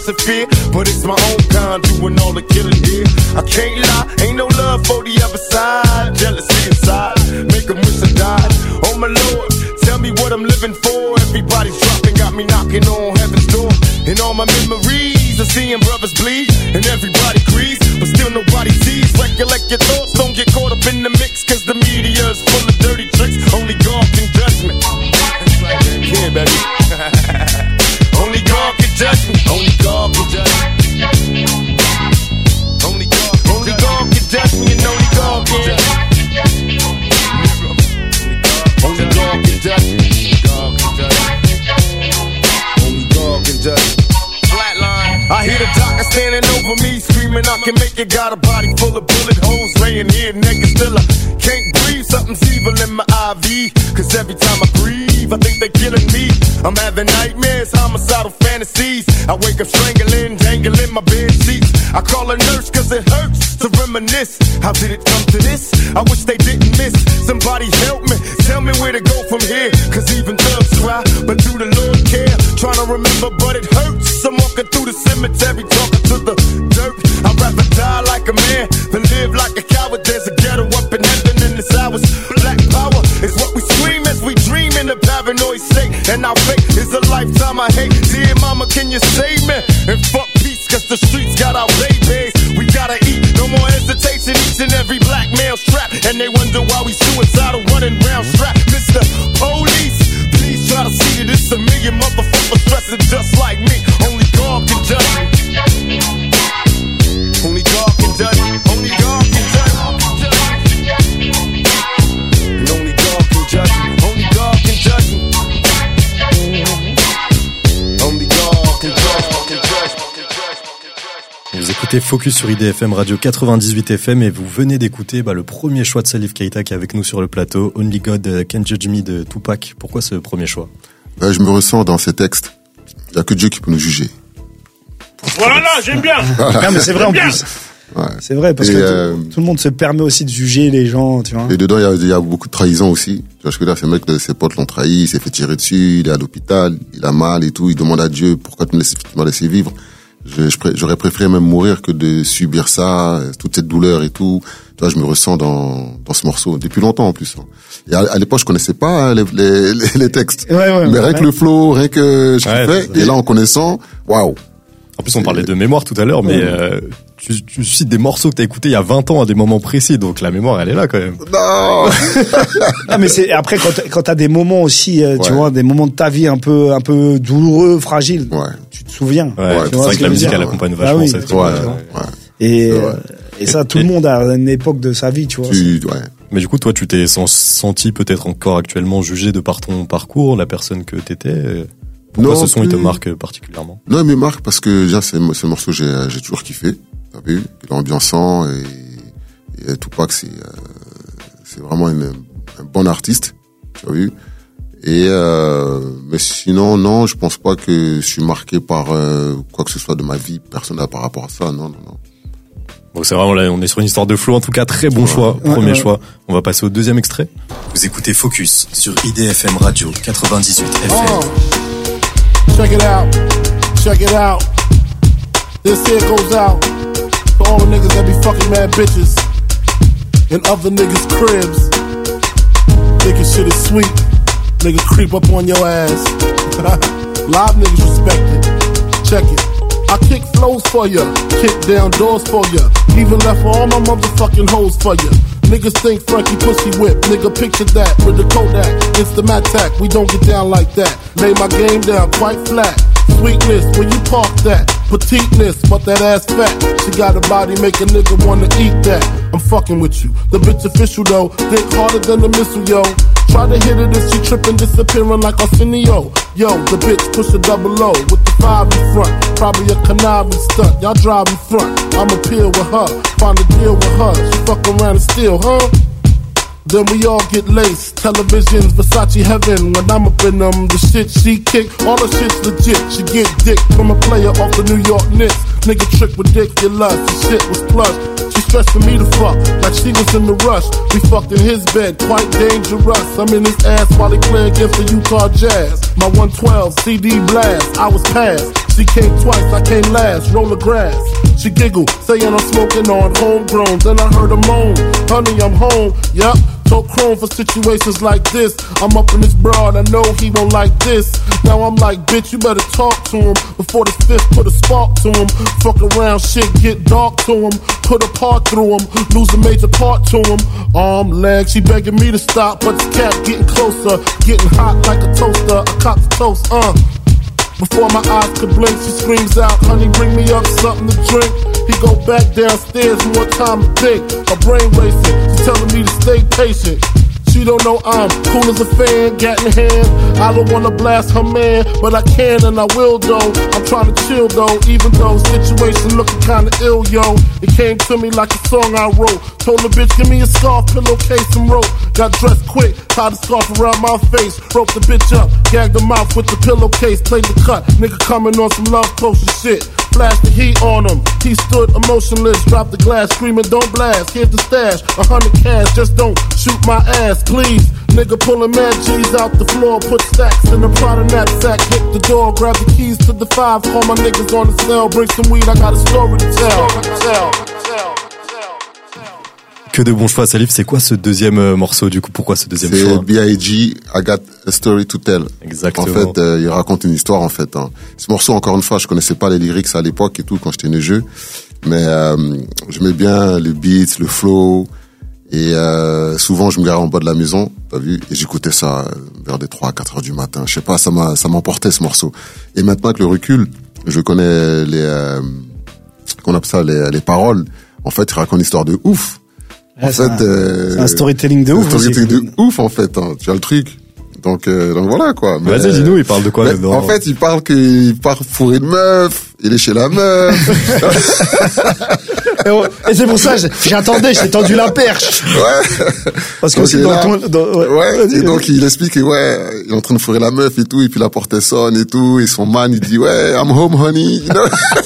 malice and fear, but it's my own kind doing all the killing here. I can't lie, ain't no love for the other side. Jealousy inside, make them wish I died. Oh my Lord, tell me what I'm living for. Everybody's dropping, got me knocking on heaven's door. And all my memories of seeing brothers bleed, and everybody agrees, but still nobody sees. Recollect your thoughts, don't get caught up in the mix, cause the media is full of dirty tricks. Only God can judge me. Yeah, baby. Only God can judge me. Only God can judge me. Only God, only God can judge me, and only God can. Only God can judge me. God can judge me. Only God can judge me. Flatline. I hear the doctor standing over me, screaming I can make it. Got a body full of bullet holes, laying here naked still. I can't breathe, something's evil in my I V. Cause every time I breathe, I think they're killing me. I'm having nightmares, homicidal fantasies. I wake up strangling, dangling my bed sheets. I call a nurse cause it hurts to reminisce. How did it come to this? I wish they didn't miss. Somebody help me, tell me where to go from here. Cause even thugs cry, but do the Lord care? Trying to remember, but it hurts. I'm walking through the cemetery, talking to the dirt. I'd rather die like a man than live like a coward. There's a ghetto up in heaven in this hours. Black power is what we scream as we dream in the paranoid state. And our fate is a lifetime I hate. Dear mama, can you save me? And fuck peace, cause the streets got our babies. We gotta eat, no more hesitation. Each and every black male strapped, and they wonder why we suicidal running round strapped. Mister Police, please try to see that it's a million motherfuckers dressing just like me. Only God can judge me. Only God can judge me. Only God can judge me. And only God can judge me. Only God can judge me. Only God can judge me. Vous écoutez Focus sur I D F M Radio quatre-vingt-dix-huit F M et vous venez d'écouter bah, le premier choix de Salif Keita qui est avec nous sur le plateau, Only God Can Judge Me de Tupac. Pourquoi ce premier choix? Ben, je me ressens dans ces textes. Il n'y a que Dieu qui peut nous juger. Voilà, j'aime bien. Non, mais c'est vrai en plus. Ouais. C'est vrai parce et que euh, tout, tout le monde se permet aussi de juger les gens, tu vois. Et dedans, il y a, il y a beaucoup de trahison aussi. Tu vois, je veux dire, ce mec, ses potes l'ont trahi, il s'est fait tirer dessus, il est à l'hôpital, il a mal et tout, il demande à Dieu pourquoi tu m'as laissé vivre. Je, je, j'aurais préféré même mourir que de subir ça, toute cette douleur et tout. Tu vois, je me ressens dans, dans ce morceau depuis longtemps en plus. Et à, à l'époque, je connaissais pas les, les, les, les textes. Ouais, ouais, mais ouais, rien ouais. que le flow, rien que je Ouais, kiffais. Et là, en connaissant, waouh. En plus, on parlait de mémoire tout à l'heure, mais euh, tu, tu cites des morceaux que t'as écoutés il y a vingt ans à des moments précis, donc la mémoire, elle est là quand même. Non. Non, mais c'est après quand t'as- quand t'as des moments aussi, euh, tu Ouais. vois, des moments de ta vie un peu un peu douloureux, fragiles. Ouais. Tu te souviens. Ouais, tu c'est vois vrai ce que la je veux musique, dire. elle accompagne Ah vachement oui. cette Ouais, ouais. ouais. Et, C'est euh, vrai. et ça, tout Et- le monde a une époque de sa vie, tu vois. Tu, ouais. Mais du coup, toi, tu t'es sen- senti peut-être encore actuellement jugé de par ton parcours, la personne que t'étais. euh, Pourquoi Non, ce son, il te plus. marque particulièrement? Non, mais marque parce que déjà, c'est ce morceau, j'ai, j'ai toujours kiffé. T'as vu? Il est ambiançant et, et Tupac, c'est, euh, c'est vraiment une, un bon artiste. Tu as vu? Et, euh, mais sinon, non, je pense pas que je suis marqué par, euh, quoi que ce soit de ma vie personnelle par rapport à ça. Non, non, non. Bon, c'est vraiment là, on est sur une histoire de flow. En tout cas, très bon choix. Ouais, Premier ouais. choix. On va passer au deuxième extrait. Vous écoutez Focus sur I D F M Radio quatre-vingt-dix-huit F M. Oh. Check it out, check it out. This here goes out to all the niggas that be fucking mad bitches in other niggas' cribs. Thinking shit is sweet, nigga creep up on your ass. Live niggas respect it. Check it. I kick flows for ya, kick down doors for ya, even left all my motherfucking hoes for ya. Niggas think Frankie pussy whip, nigga picture that with the Kodak. It's the Mattack, we don't get down like that. Lay my game down quite flat. Sweetness, where you park that? Petiteness, but that ass fat. She got a body, make a nigga wanna eat that. I'm fucking with you. The bitch official though, think harder than the missile, yo. Try to hit it and she tripping, disappearing like Arsenio. Yo, the bitch push a double O with the five in front. Probably a conniving stunt. Y'all drive in front. I'ma peel with her, find a deal with her. She fuck around and steal, huh? Then we all get laced. Televisions, Versace heaven. When I'm up in them, the shit she kick, all the shit's legit. She get dick from a player off the New York Knicks. Nigga trick ridiculous, the shit was plush. She stressing me to fuck, like she was in the rush. We fucked in his bed, quite dangerous. I'm in his ass while he play against the Utah Jazz. My one twelve C D blast, I was passed. She came twice, I came last, roll the grass. She giggled, saying I'm smoking on homegrown. Then I heard her moan, honey, I'm home. Yup, told Chrome for situations like this. I'm up in this broad, I know he won't like this. Now I'm like, bitch, you better talk to him before the fifth put a spark to him. Fuck around, shit get dark to him. Put a part through him, lose a major part to him. Arm, leg, she begging me to stop, but the cat getting closer, getting hot like a toaster. I cop the toast, uh. Before my eyes could blink, she screams out, honey, bring me up something to drink. He go back downstairs, more time to think. Her brain racing, she's telling me to stay patient. She don't know I'm cool as a fan, gat in hand. I don't wanna blast her man, but I can and I will though. I'm trying to chill though, even though situation looking kinda ill, yo. It came to me like a song I wrote. Told the bitch, give me a scarf, pillowcase, and rope. Got dressed quick, tied the scarf around my face. Roped the bitch up, gagged her mouth with the pillowcase. Played the cut, nigga coming on some love potion shit. Flashed the heat on him, he stood emotionless. Dropped the glass, screaming, don't blast. Here's the stash, a hundred cash, just don't shoot my ass, please. Nigga pulling mad G's out the floor, put stacks in the Prada knapsack, hit the door, grab the keys to the five, call my niggas on the cell, bring some weed, I got a story to tell. tell, tell. Que de bons choix, Salif. C'est quoi ce deuxième euh, morceau du coup? Pourquoi ce deuxième c'est choix? B I G, I Got a Story to Tell. Exactement. En fait, euh, il raconte une histoire en fait. Hein. Ce morceau, encore une fois, je connaissais pas les lyrics à l'époque et tout quand j'étais neigeux, mais euh, j'aimais bien les beats, le flow. Et euh, souvent, je me garais en bas de la maison, t'as vu, et j'écoutais ça euh, vers des trois à quatre heures du matin. Je sais pas, ça m'a, ça m'emportait ce morceau. Et maintenant que le recul, je connais les, euh, qu'on appelle ça, les, les paroles. En fait, il raconte une histoire de ouf. Ouais, en c'est fait, un, euh, c'est un storytelling de un ouf. storytelling aussi. de ouf en fait. Hein, tu as le truc. Donc, euh, donc voilà quoi. Mais, Vas-y, dis-nous, il parle de quoi mais, là-dedans? En fait, il parle qu'il part fourrer une meuf. Il est chez la meuf. Et c'est pour ça, j'attendais, j'ai tendu la perche. Ouais. Parce que donc, c'est dans là, ton, dans, ouais. ouais. Et donc, il explique que, ouais, il est en train de fourrer la meuf et tout, et puis la porte sonne et tout, et son man, il dit, ouais, I'm home, honey. You know?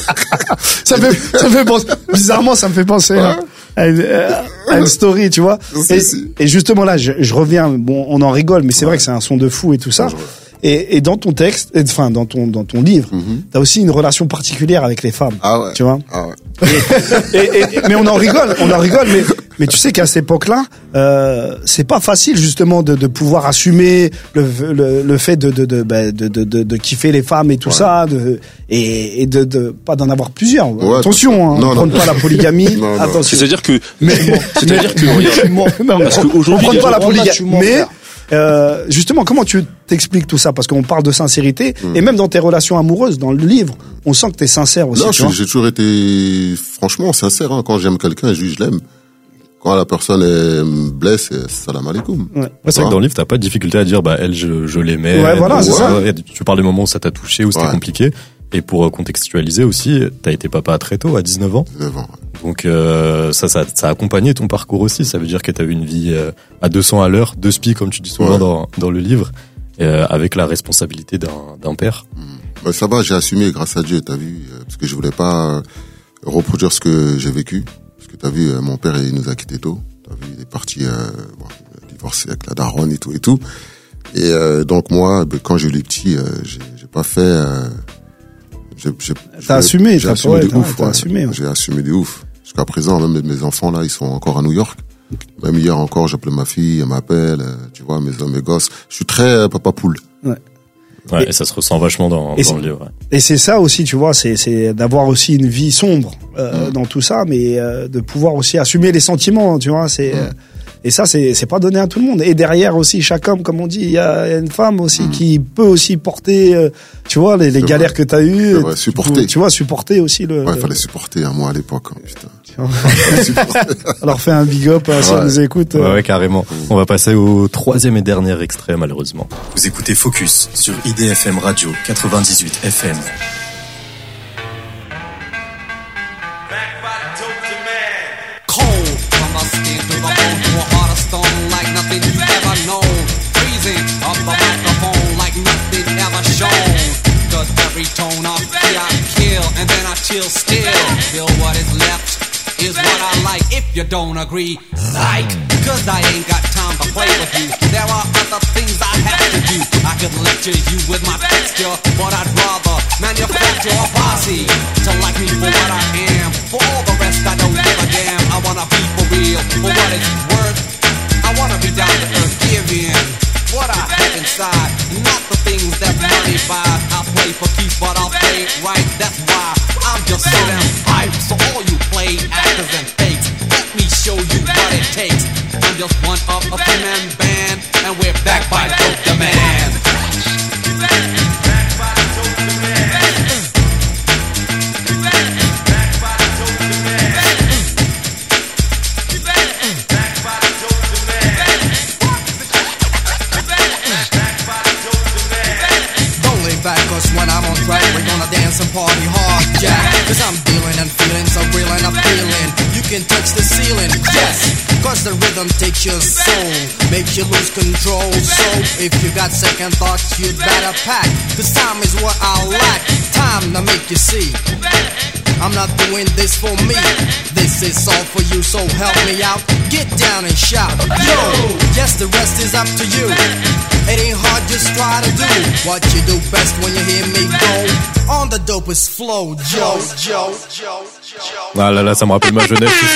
ça fait, ça fait penser, bizarrement, ça me fait penser, ouais. à, une, à une story, tu vois. Si, Et, si. et justement là, je, je reviens, bon, on en rigole, mais c'est ouais. vrai que c'est un son de fou et tout ça. Et, et dans ton texte, et, enfin dans ton dans ton livre, mm-hmm. t'as aussi une relation particulière avec les femmes. Ah ouais. Tu vois. Ah ouais. Et, et, et, mais on en rigole, on en rigole, mais mais tu sais qu'à cette époque-là, euh, c'est pas facile justement de, de pouvoir assumer le le, le fait de de de, de de de de kiffer les femmes et tout ouais. ça, de, et, et de, de pas d'en avoir plusieurs. Ouais, attention, hein, non, prendre non. pas la polygamie. non, non. Attention. C'est-à-dire que, mais c'est-à-dire que, regarde, parce qu'aujourd'hui, on prend pas la polygamie, mais Euh, justement, comment tu t'expliques tout ça? Parce qu'on parle de sincérité, mmh. et même dans tes relations amoureuses, dans le livre, on sent que t'es sincère aussi. Non, tu j'ai toujours été franchement sincère. Hein. Quand j'aime quelqu'un, je, je l'aime. Quand la personne est me blesse, salam alaikum. Ouais. Ouais, c'est vrai que dans le livre, t'as pas de difficulté à dire, bah elle, je, je l'aimais. Ouais, voilà, c'est ouais. ça. Tu parles des moments où ça t'a touché, où c'était ouais. compliqué. Et pour contextualiser aussi, t'as été papa très tôt, à dix-neuf ans. dix-neuf ans. Donc euh, ça, ça, ça a accompagné ton parcours aussi. Ça veut dire que t'as eu une vie euh, à deux cents à l'heure, deux spies comme tu dis souvent ouais. dans dans le livre, euh, avec la responsabilité d'un d'un père. Mmh. Bah, ça va, j'ai assumé grâce à Dieu, t'as vu, euh, parce que je voulais pas reproduire ce que j'ai vécu. Parce que t'as vu, euh, mon père il nous a quittés tôt. T'as vu, il est parti, euh, bon, il a divorcé avec la daronne et tout et tout. Et euh, donc moi, bah, quand j'ai eu les petits, euh, j'ai, j'ai pas fait. Euh, J'ai, j'ai, t'as assumé, j'ai t'as assumé ouais, de t'as, ouf. t'as Ouais. assumé. Ouais. J'ai assumé de ouf. Jusqu'à présent, même mes enfants là, ils sont encore à New York. Même hier encore, j'appelais ma fille, elle m'appelle, tu vois, mes mes gosses. Je suis très euh, papa poule. Ouais. Ouais, et, et ça se ressent vachement dans, dans le livre. Ouais. Et c'est ça aussi, tu vois, c'est, c'est d'avoir aussi une vie sombre euh, mmh. dans tout ça, mais euh, de pouvoir aussi assumer les sentiments, tu vois. C'est mmh. euh, et ça, c'est c'est pas donné à tout le monde. Et derrière aussi, chaque homme, comme on dit, il y a une femme aussi mmh. qui peut aussi porter, euh, tu vois, les, les galères que t'as eues. Vrai, supporter. Tu, tu vois, supporter aussi le. Ouais, il le... fallait supporter, hein, moi à l'époque, hein, putain. Alors fais un big up hein, si on nous écoute. Ouais, ouais, carrément. On va passer au troisième et dernier extrait, malheureusement. Vous écoutez Focus sur I D F M Radio quatre-vingt-dix-huit F M. Every tone I feel, I kill, and then I chill still. Feel what is left is what I like. If you don't agree, psych, cause I ain't got time to play with you. There are other things I have to do. I could lecture you with my texture, but I'd rather manufacture to a posse to like me for what I am. For all the rest, I don't give a damn. I wanna be for real, for what it's worth. I wanna be down to earth, give in what I have inside, not the things that money buys. I play for keeps, but I'll play it right. That's why I'm just so damn hype. So all you play actors and fakes, let me show you what it takes. I'm just one of a three-man band, and we're backed by Dope Demand. When I'm on track, we're gonna dance and party hard, yeah. Cause I'm dealing and feeling so real and appealing. You can touch the ceiling, yes. Cause the rhythm takes your soul, makes you lose control. So if you got second thoughts, you'd better pack. Cause time is what I lack, time to make you see. I'm not doing this for me, this is all for you, so help me out. Get down and shout, yo! Yes, the rest is up to you. It ain't hard, just try to do what you do best when you hear me go on the dopest flow, Joe, Joe, Joe, Joe. Ah là là, ça me rappelle ma jeunesse, tout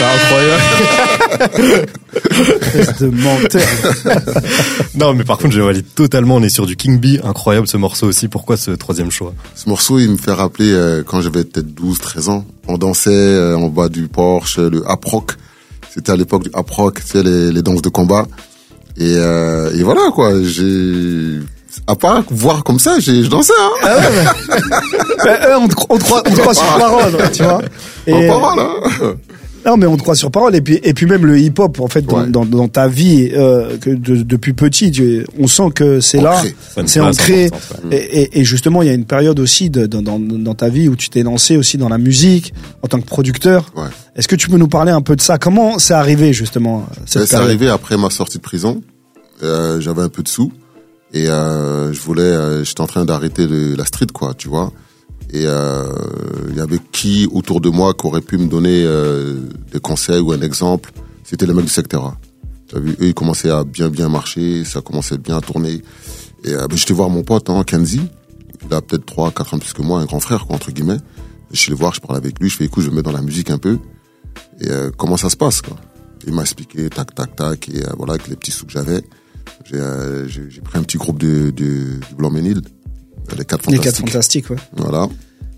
ça, incroyable. Espèce de menteur. Non, mais par contre, je valide totalement, on est sur du King Bee, incroyable ce morceau aussi. Pourquoi ce troisième choix? Ce morceau, il me fait rappeler euh, quand j'avais peut-être douze, treize ans. On dansait euh, en bas du Porsche, le Hap-Rock. C'était à l'époque du Hap-Rock, tu sais, les, les danses de combat. Et, euh, et voilà, quoi. J'ai, à part voir comme ça, j'ai, je dansais, hein. Ah ouais, mais, mais, on te, on te croit, on te croit sur parole, tu vois. Et, oh, pas mal, hein. Non, mais on te croit sur parole. Et puis, et puis même le hip-hop, en fait, dans, ouais. dans, dans ta vie, euh, que de, depuis petit, tu, on sent que c'est ancré. là, c'est ancré. Et, et, et justement, il y a une période aussi de, dans, dans, dans ta vie où tu t'es lancé aussi dans la musique en tant que producteur. Ouais. Est-ce que tu peux nous parler un peu de ça? Comment c'est arrivé justement cette ben, C'est arrivé après ma sortie de prison. Euh, j'avais un peu de sous et euh, je voulais, euh, j'étais en train d'arrêter le, la street, quoi, tu vois. Et il euh, y avait qui autour de moi qui aurait pu me donner euh, des conseils ou un exemple? C'était les mecs du secteur A. T'as vu, eux ils commençaient à bien bien marcher, ça commençait bien à tourner. Et euh, ben, j'étais voir mon pote, hein, Kenzie. Il a peut-être trois, quatre ans plus que moi, un grand frère, quoi, entre guillemets. Je suis allé voir, je parle avec lui, je fais écoute, je me mets dans la musique un peu. Et euh, comment ça se passe, quoi? Il m'a expliqué, tac, tac, tac, et euh, voilà, avec les petits sous que j'avais, j'ai, euh, j'ai, j'ai pris un petit groupe de, de, de Blanc-Ménil, les quatre fantastiques. Les quatre fantastiques, ouais. Voilà.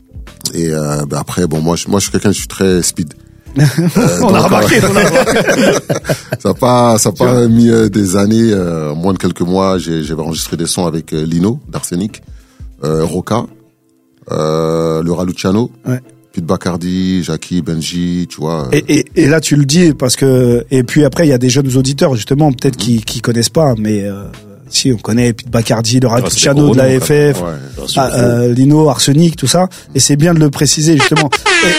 Et euh, ben après, bon, moi, je, moi, je suis quelqu'un, je suis très speed. Euh, on, a remarqué, on a remarqué. Ça n'a pas, ça a pas mis euh, des années, euh, moins de quelques mois, j'ai, j'avais enregistré des sons avec euh, Lino, d'Arsenic, euh, Roca, euh, le Raluciano. Ouais. Pete Bacardi, Jackie, Benji, tu vois. Et, et, et là, tu le dis parce que, et puis après, il y a des jeunes auditeurs, justement, peut-être mm-hmm. qui, qui connaissent pas, mais, euh, si, on connaît Pete Bacardi, le Raluciano de la F F, ouais, ah, euh, Lino, Arsenic, tout ça. Et c'est bien de le préciser, justement.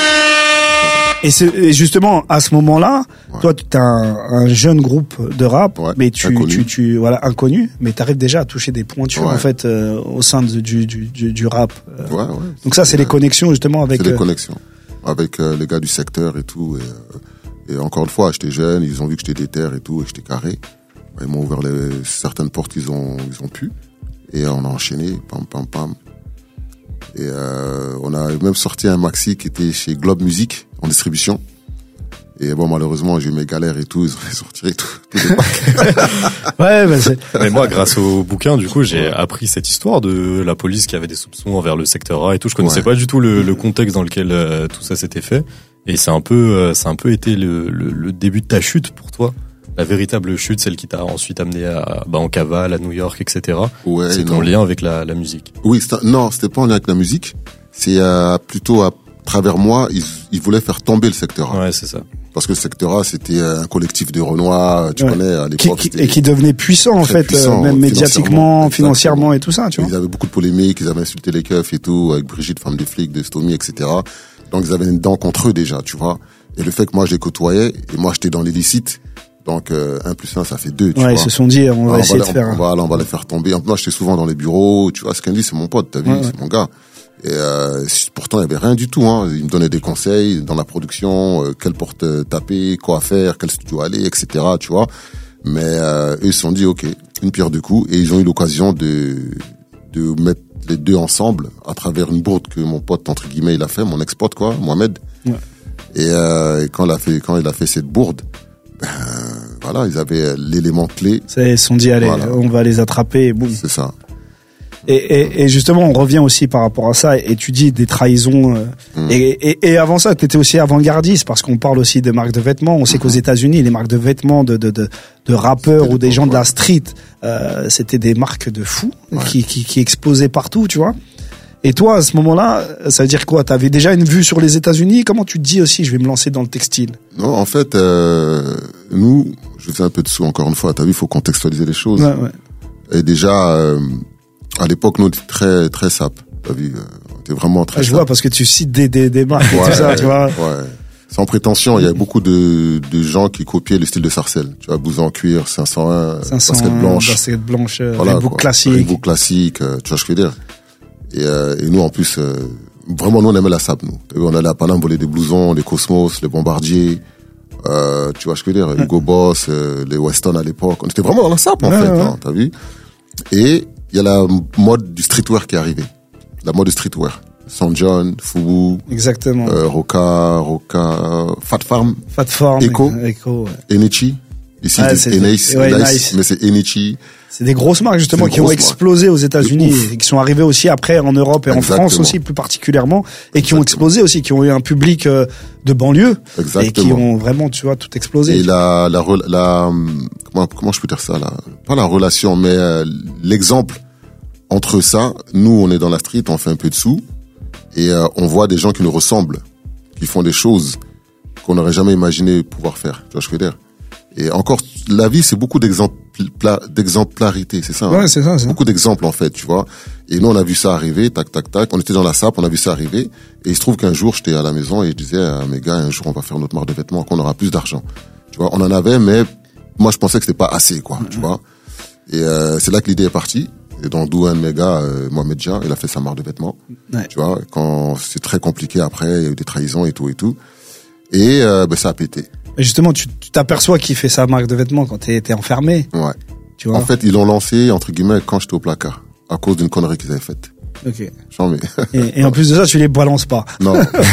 et, et, c'est, et justement, à ce moment-là, ouais. toi, tu as un, un jeune groupe de rap, ouais, mais tu, tu, tu, voilà, inconnu, mais t'arrives déjà à toucher des pointures, ouais. en fait, euh, au sein de, du, du, du, du rap. Euh, ouais, ouais. Donc ça, c'est les connexions, justement, avec... C'est les connexions. Avec euh, les gars du secteur et tout. Et, euh, et encore une fois, j'étais jeune, ils ont vu que j'étais déter et tout, et j'étais carré. Ils m'ont ouvert les, certaines portes qu'ils ont, ils ont pu. Et on a enchaîné, pam, pam, pam. Et euh, on a même sorti un maxi qui était chez Globe Music, en distribution. Et bon, malheureusement, j'ai eu mes galères et tout, ils ont retiré tout, tous les packs. Ouais, bah c'est... Mais moi, grâce au bouquin, du coup, j'ai appris cette histoire de la police qui avait des soupçons envers le secteur A et tout. Je connaissais ouais. pas du tout le, le contexte dans lequel euh, tout ça s'était fait. Et c'est un peu, euh, c'est un peu été le, le, le début de ta chute pour toi. La véritable chute, celle qui t'a ensuite amené à, bah, en cavale, à New York, et cetera. Ouais, c'est ton lien avec la, la musique. Oui, c'était, non, c'était pas en lien avec la musique. C'est euh, plutôt à travers moi, ils, ils voulaient faire tomber le secteur A. Ouais, c'est ça. Parce que le secteur A, c'était un collectif de Renois, tu ouais. connais, à l'époque. Qui, qui, et qui devenait puissant, en fait, puissant, euh, même médiatiquement, financièrement, financièrement et tout ça, tu vois. Ils avaient beaucoup de polémiques, ils avaient insulté les keufs et tout, avec Brigitte, femme des flics, de Stomy, et cetera. Donc, ils avaient une dent contre eux déjà, tu vois. Et le fait que moi, je les côtoyais, et moi, j'étais dans l'illicite. Donc, euh, un plus un, ça fait deux, tu ouais, vois. Ils se sont dit, on va alors, essayer on va, de faire... On, voilà, on va les faire tomber. Moi, j'étais souvent dans les bureaux, tu vois, ce qu'elle dit, c'est mon pote, t'as vu, ouais, c'est ouais. mon gars. Et euh, pourtant, il y avait rien du tout, hein. Il me donnait des conseils dans la production, euh, quelle porte taper, quoi faire, quel studio aller, et cetera, tu vois. Mais euh, eux, ils se sont dit, ok, une pierre deux coups, et ils ont eu l'occasion de, de mettre les deux ensemble à travers une bourde que mon pote entre guillemets il a fait, mon ex-pote quoi, Mohamed. Ouais. Et, euh, et quand il a fait quand il a fait cette bourde, ben voilà, ils avaient l'élément clé. Ça, ils se sont dit allez, voilà. on va les attraper et boum. C'est ça. Et, et, et justement, on revient aussi par rapport à ça. Et tu dis des trahisons. Euh, mmh. et, et, et avant ça, tu étais aussi avant-gardiste parce qu'on parle aussi des marques de vêtements. On sait mmh. qu'aux États-Unis, les marques de vêtements de de de, de rappeurs c'était ou des gens de la street, euh, c'était des marques de fous ouais. qui, qui qui explosaient partout, tu vois. Et toi, à ce moment-là, ça veut dire quoi? T'avais déjà une vue sur les États-Unis? Comment tu te dis aussi, je vais me lancer dans le textile? Non, en fait, euh, nous, je faisais un peu de sous encore une fois. T'as vu, il faut contextualiser les choses. Ouais, ouais. Et déjà. Euh, À l'époque, nous, on était très, très sap. T'as vu, on était vraiment très ah, je sap. vois, parce que tu cites des, des, des marques ouais, et tout ça, tu vois. Ouais. Sans prétention, il y avait beaucoup de, de gens qui copiaient le style de Sarcelles. Tu vois, blouson en cuir, cinq cent un, basket blanche. Basket blanche, voilà, Reebok classique. Reebok classique, euh, tu vois ce que je veux dire. Et, euh, et nous, en plus, euh, vraiment, nous, on aimait la sap, nous. T'as vu, on allait à Paname voler des blousons, les Cosmos, les Bombardiers. Euh, tu vois ce que je veux dire, ouais. Hugo Boss, euh, les Weston à l'époque. On était vraiment dans la sap, en ouais, fait, ouais. Hein, t'as vu. Et, il y a la mode du streetwear qui est arrivée. La mode du streetwear. Saint John, Fubu. Exactement. Euh, Roca, Roca, Fat Farm. Fat Farm. Echo. Echo, ouais. Enichi. Ici, ah, c'est Nice, ouais, nice, nice. mais c'est Enichi. C'est des grosses marques, justement, qui ont explosé marques. aux États-Unis et qui sont arrivées aussi après en Europe et Exactement. en France aussi, plus particulièrement, et qui Exactement. ont explosé aussi, qui ont eu un public euh, de banlieue. Exactement. Et qui ont vraiment, tu vois, tout explosé. Et la, la, la, comment, comment je peux dire ça, là? Pas la relation, mais euh, l'exemple entre ça, nous, on est dans la street, on fait un peu de sous, et euh, on voit des gens qui nous ressemblent, qui font des choses qu'on n'aurait jamais imaginé pouvoir faire. Tu vois ce que je veux dire? Et encore, la vie, c'est beaucoup d'exempla- d'exemplarité, c'est ça? Hein? Ouais, c'est ça, c'est Beaucoup d'exemples, en fait, tu vois. Et nous, on a vu ça arriver, tac, tac, tac. On était dans la sape, on a vu ça arriver. Et il se trouve qu'un jour, j'étais à la maison et je disais à mes gars, un jour, on va faire notre marque de vêtements, qu'on aura plus d'argent. Tu vois, on en avait, mais moi, je pensais que c'était pas assez, quoi, mmh. tu vois. Et euh, c'est là que l'idée est partie. Et donc, d'où un de mes gars, euh, Mohamed Dia, il a fait sa marque de vêtements. Ouais. Tu vois, quand c'est très compliqué après, il y a eu des trahisons et tout et tout. Et euh, ben, ça a pété. Mais justement, tu, tu t'aperçois qu'il fait sa marque de vêtements quand t'es, t'es enfermé. Ouais. Tu vois. En fait, ils l'ont lancé, entre guillemets, quand j'étais au placard. À cause d'une connerie qu'ils avaient faite. Ok. J'en mets. Et, et en plus de ça, tu les balances pas. Non.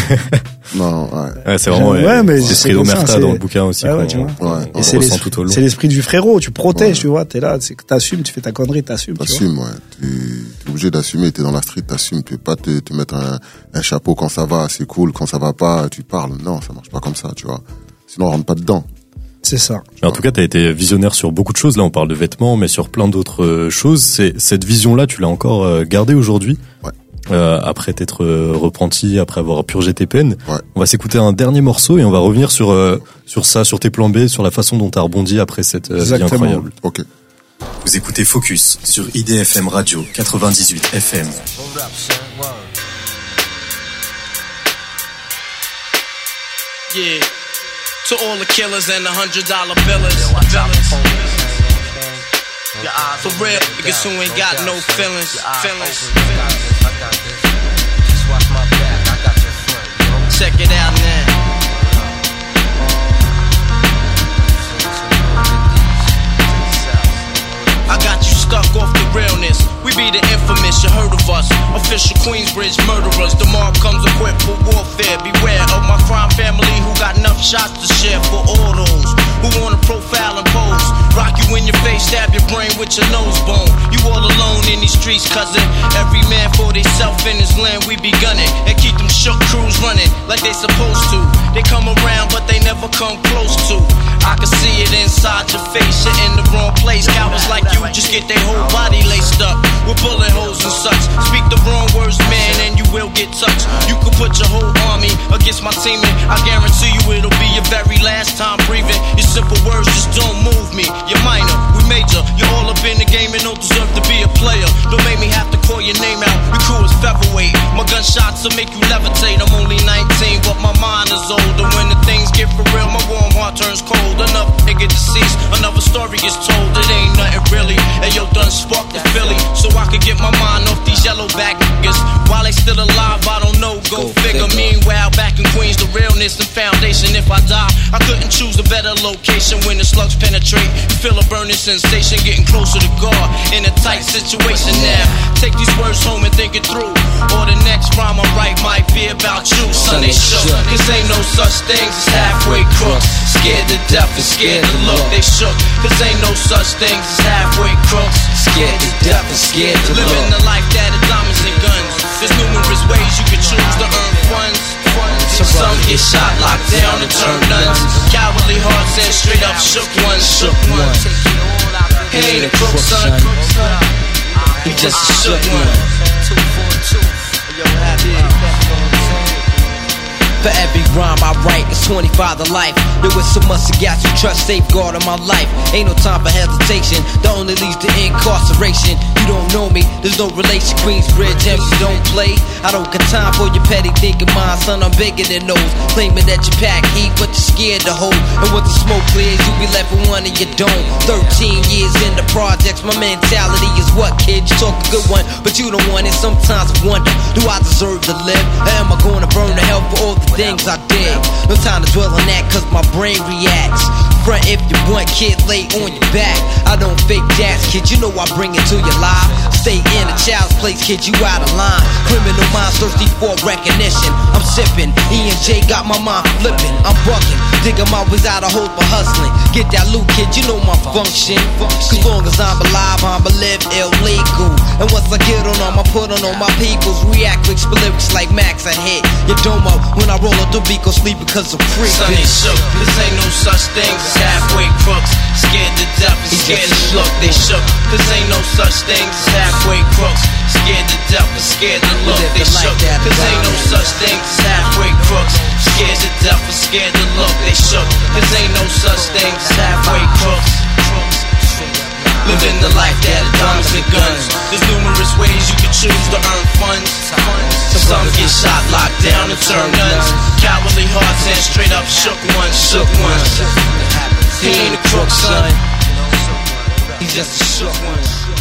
non, ouais. ouais c'est vraiment, ouais, mais c'est l'esprit d'Omerta dans le bouquin aussi. Ouais, ouais, tu vois. Ouais, et c'est l'esprit, tout au long. c'est l'esprit du frérot, tu protèges, ouais. tu vois, t'es là, c'est que t'assumes, tu fais ta connerie, t'assumes. T'assumes, ouais. T'es, t'es obligé d'assumer, t'es dans la street, t'assumes, tu peux pas te, te mettre un, un chapeau quand ça va, c'est cool, quand ça va pas, tu parles. Non, ça marche pas comme ça, tu vois. Sinon, on rentre pas dedans. C'est ça. Mais en tout cas, tu as été visionnaire sur beaucoup de choses. Là, on parle de vêtements, mais sur plein d'autres choses. C'est, cette vision-là, tu l'as encore gardée aujourd'hui. Ouais. Euh, après t'être repenti, après avoir purgé tes peines. Ouais. On va s'écouter un dernier morceau et on va revenir sur euh, sur ça, sur tes plans B, sur la façon dont tu as rebondi après cette euh, vie incroyable. Ok. Vous écoutez Focus sur I D F M Radio quatre-vingt-dix-huit F M. Yeah. To all the killers and the hundred dollar billers. For real, niggas who ain't got no feelings. Feelings. Check it out now. I got you stuck off the realness. We be the infamous, you heard of us. Official Queensbridge murderers. The mob comes equipped for warfare. Beware of my crime family who got enough shots to share for all those who wanna profile and pose. Rock you in your face, stab your brain with your nose bone. You all alone in these streets, cousin. Every man for theyself in his land, we be gunning. And keep them shook crews running like they supposed to. They come around, but they never come close to. I can see it inside your face, you're in the wrong place. Cowards like you just get their whole body laced up with bullet holes and such. Speak the wrong words, man, and you will get touched. You could put your whole army against my team, and I guarantee you it'll be your very last time breathing. Your simple words just don't move me. You're minor, we major. You're all up in the game and don't deserve to be a player. Don't make me have to call your name out. Your crew is featherweight. My gunshots will make you levitate. I'm only nineteen, but my mind is older. When the things get for real, my warm heart turns cold. Another nigga deceased, another story is told. It ain't nothing really. And yo, done sparked the Philly, so I could get my mind off these yellow back niggas. While they still alive, I don't know, go, go figure. figure. Meanwhile, back in Queens, the realness and foundation. If I die, I couldn't choose a better location. When the slugs penetrate, you feel a burning sensation, getting closer to God in a tight situation now. Take these words home and think it through. Or the next rhyme I write might be about you. Son, they shook. Cause ain't no such things as halfway crooks. Scared to death and scared to look. They shook. Cause ain't no such things as halfway crooks. Scared to death and scared to look. Living the life that is diamonds and guns. There's numerous ways you can choose to earn funds. Some get shot, locked down, and turn nuns. Cowardly hearts and straight up shook ones, shook ones. He ain't a crook, son. He just a shook one. For every rhyme I write, it's twenty-five to life. There was so much I got you trust, safeguard in my life. Ain't no time for hesitation, that only leads to incarceration. You don't know me, there's no relation. Queensbridge, if you don't play, I don't got time for your petty thinking mind. Son, I'm bigger than those, claiming that you pack heat, but you're scared to hold. And once the smoke clears, you be left with one and you don't. Thirteen years in the projects, my mentality is what, kid? You talk a good one, but you don't want it. Sometimes I wonder, do I deserve to live? Or am I gonna burn to hell for all the things I did? No time to dwell on that, cause my brain reacts. Front if you want, kid, lay on your back. I don't fake jazz, kid, you know I bring it to your life. Stay in a child's place, kid, you out of line. Criminal minds thirsty for recognition. I'm sipping, E and J got my mind flipping. I'm bucking, digging my ways out of hope for hustling. Get that loot, kid, you know my function. Cause long as I'm alive, I'ma live illegal. And once I get on them, I put on all my peoples. React with lyrics like Max, I hit your dome up. When I roll up the beat, go sleep because I'm free. Son, they shook, this ain't no such thing as halfway crooks. Scared to death and scared to look. They shook, this ain't no such thing as halfway crooks. Scared to death and scared to look. They shook, this ain't no such thing as halfway crooks. Scared to death and scared to look. They shook, this ain't no such thing as halfway crooks. Living the life that is diamonds and guns. There's numerous ways you can choose to earn funds. Some get shot, locked down, and turn nuns. Cowardly hearts and straight up shook ones, shook ones. He ain't a crook, son. He's just a shook one.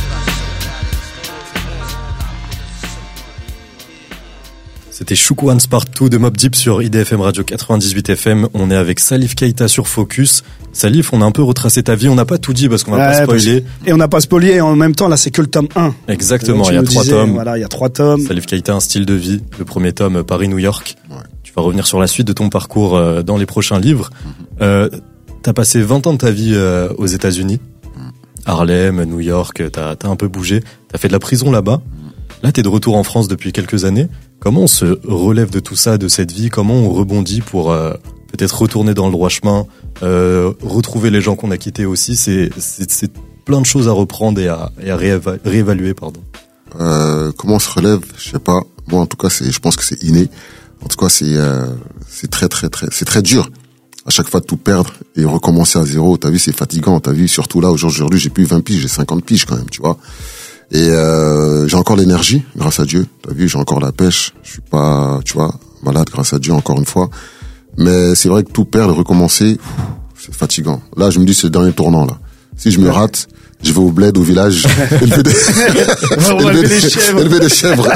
C'était Shook Ones Part deux de Mobb Deep sur I D F M Radio quatre-vingt-dix-huit F M. On est avec Salif Keita sur Focus. Salif, on a un peu retracé ta vie. On n'a pas tout dit parce qu'on va ouais, pas spoiler. Et on n'a pas spoilé. Et en même temps, là, c'est que le tome un. Exactement. Il y a trois disais, tomes. Voilà, il y a trois tomes. Salif Keita, un style de vie. Le premier tome, Paris-New York. Ouais. Tu vas revenir sur la suite de ton parcours euh, dans les prochains livres. Mm-hmm. Euh, t'as passé vingt ans de ta vie euh, aux États-Unis. Mm. Harlem, New York. T'as, t'as un peu bougé. T'as fait de la prison là-bas. Là, t'es de retour en France depuis quelques années. Comment on se relève de tout ça, de cette vie? Comment on rebondit pour euh, peut-être retourner dans le droit chemin, euh, retrouver les gens qu'on a quittés aussi? C'est, c'est, c'est plein de choses à reprendre et à, et à rééva- réévaluer, pardon. Euh, comment on se relève? Je sais pas. Moi, en tout cas, c'est, je pense que c'est inné. En tout cas, c'est, euh, c'est très, très, très, c'est très dur. À chaque fois de tout perdre et recommencer à zéro. T'as vu, c'est fatigant. T'as vu, surtout là, aujourd'hui, j'ai plus vingt piges, j'ai cinquante piges quand même, tu vois. Et euh, j'ai encore l'énergie, grâce à Dieu. T'as vu, j'ai encore la pêche. Je suis pas, tu vois, malade, grâce à Dieu, encore une fois. Mais c'est vrai que tout perdre, recommencer, c'est fatigant. Là, je me dis, c'est le dernier tournant, là. Si je me rate, je vais au bled, au village, élever des, élever des chèvres. Élever des chèvres.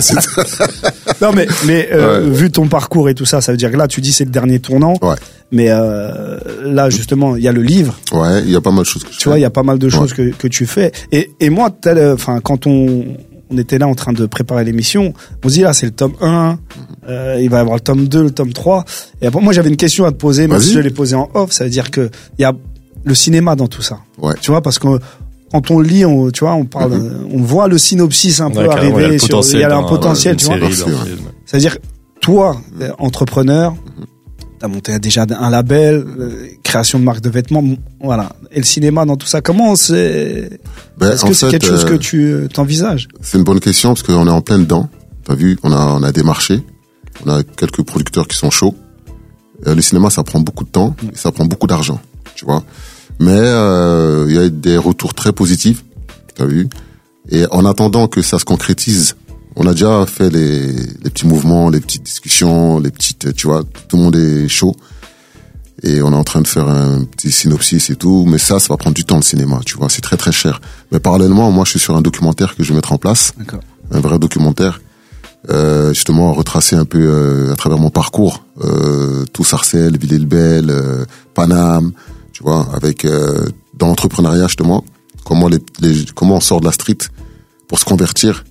Non, mais, mais euh, ouais. Vu ton parcours et tout ça, ça veut dire que là, tu dis c'est le dernier tournant. Ouais. Mais euh, là, justement, il y a le livre. Ouais, il y a pas mal de choses que je Tu fais. vois, il y a pas mal de choses ouais. que, que tu fais. Et, et moi, enfin, quand on, on était là en train de préparer l'émission, on se dit là, c'est le tome un, mm-hmm. euh, il va y avoir le tome deux, le tome trois. Et après, moi, j'avais une question à te poser, même si je l'ai posée en off, ça veut dire que il y a le cinéma dans tout ça. Ouais. Tu vois, parce que quand on lit, on, tu vois, on parle, mm-hmm. on voit le synopsis un peu ouais, arriver. Il y a, sur, il y a un potentiel, tu vois. C'est-à-dire, toi, mm-hmm. entrepreneur, mm-hmm. t'as monté déjà un label, euh, création de marque de vêtements, voilà. Et le cinéma dans tout ça, comment c'est, ben, est-ce que c'est fait, quelque chose euh, que tu euh, t'envisages? C'est une bonne question parce qu'on est en plein dedans. T'as vu, on a, on a des marchés, on a quelques producteurs qui sont chauds. Euh, le cinéma, ça prend beaucoup de temps, et ça prend beaucoup d'argent, tu vois. Mais euh, il y a des retours très positifs, t'as vu. Et en attendant que ça se concrétise, on a déjà fait les, les petits mouvements, les petites discussions, les petites, tu vois, tout le monde est chaud. Et on est en train de faire un petit synopsis et tout. Mais ça, ça va prendre du temps, le cinéma, tu vois, c'est très très cher. Mais parallèlement, moi, je suis sur un documentaire que je vais mettre en place. D'accord. Un vrai documentaire. Euh, justement, retracer un peu euh, à travers mon parcours. Euh, tout Sarcelles, Villers-le-Bel, euh, Paname, tu vois, avec euh, dans l'entrepreneuriat, justement, comment les, les comment on sort de la street pour se convertir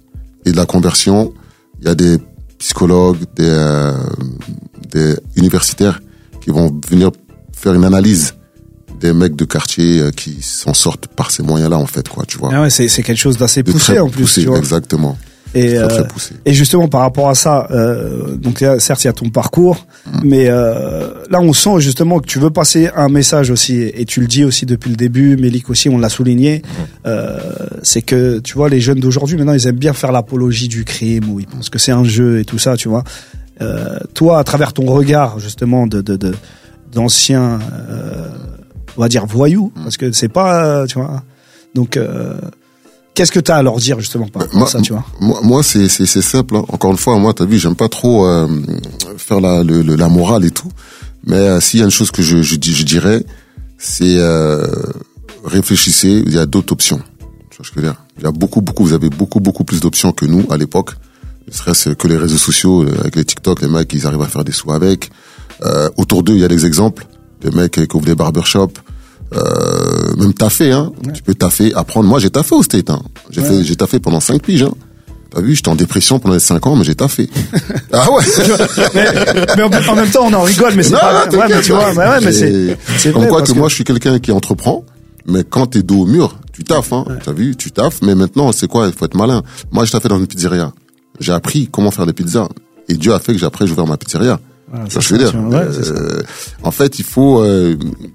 et de la conversion, il y a des psychologues, des, euh, des universitaires qui vont venir faire une analyse des mecs de quartier euh, qui s'en sortent par ces moyens-là, en fait, quoi, tu vois. Ah ouais, c'est, c'est quelque chose d'assez De poussé, très en plus, poussé, tu vois. exactement. Et, Très, très euh, poussé. et justement, par rapport à ça, euh, donc, certes, il y a ton parcours, mmh. mais euh, là, on sent justement que tu veux passer un message aussi, et tu le dis aussi depuis le début, Melik aussi, on l'a souligné, mmh. euh, c'est que, tu vois, les jeunes d'aujourd'hui, maintenant, ils aiment bien faire l'apologie du crime, où ils pensent que c'est un jeu et tout ça, tu vois. Euh, toi, à travers ton regard, justement, de, de, de d'anciens, euh, on va dire voyous, mmh. parce que c'est pas, tu vois, donc... Euh, qu'est-ce que t'as à leur dire justement par rapport à ça, tu vois? Moi, moi c'est c'est c'est simple. Hein. Encore une fois, moi, t'as vu, j'aime pas trop euh, faire la le, le, la morale et tout. Mais euh, s'il y a une chose que je je, je dirais, c'est euh, réfléchissez. Il y a d'autres options. Tu vois ce que je veux dire? Il y a beaucoup beaucoup. Vous avez beaucoup beaucoup plus d'options que nous à l'époque. Ne serait-ce que les réseaux sociaux, avec les TikTok, les mecs, ils arrivent à faire des sous avec. Euh, autour d'eux, il y a des exemples des mecs qui ouvrent des barbershops. Euh, même taffer, hein. Ouais. Tu peux taffer, apprendre. Moi, j'ai taffé au State, hein. J'ai ouais. fait, j'ai taffé pendant cinq piges, hein. T'as vu, j'étais en dépression pendant les cinq ans, mais j'ai taffé. Ah ouais. mais, mais en, en même temps, on en rigole, mais c'est non, pas, ouais, mais tu vois, ouais, ouais, mais c'est, c'est comme vrai, quoi que, que moi, je suis quelqu'un qui entreprend, mais quand t'es dos au mur, tu taffes, hein. Ouais. T'as vu, tu taffes, mais maintenant, c'est quoi? Il faut être malin. Moi, j'ai taffé dans une pizzeria. J'ai appris comment faire des pizzas. Et Dieu a fait que j'ai après, j'ai ouvert ma pizzeria. Ah, ça, je veux dire. Ouais, euh, en fait, il faut, euh,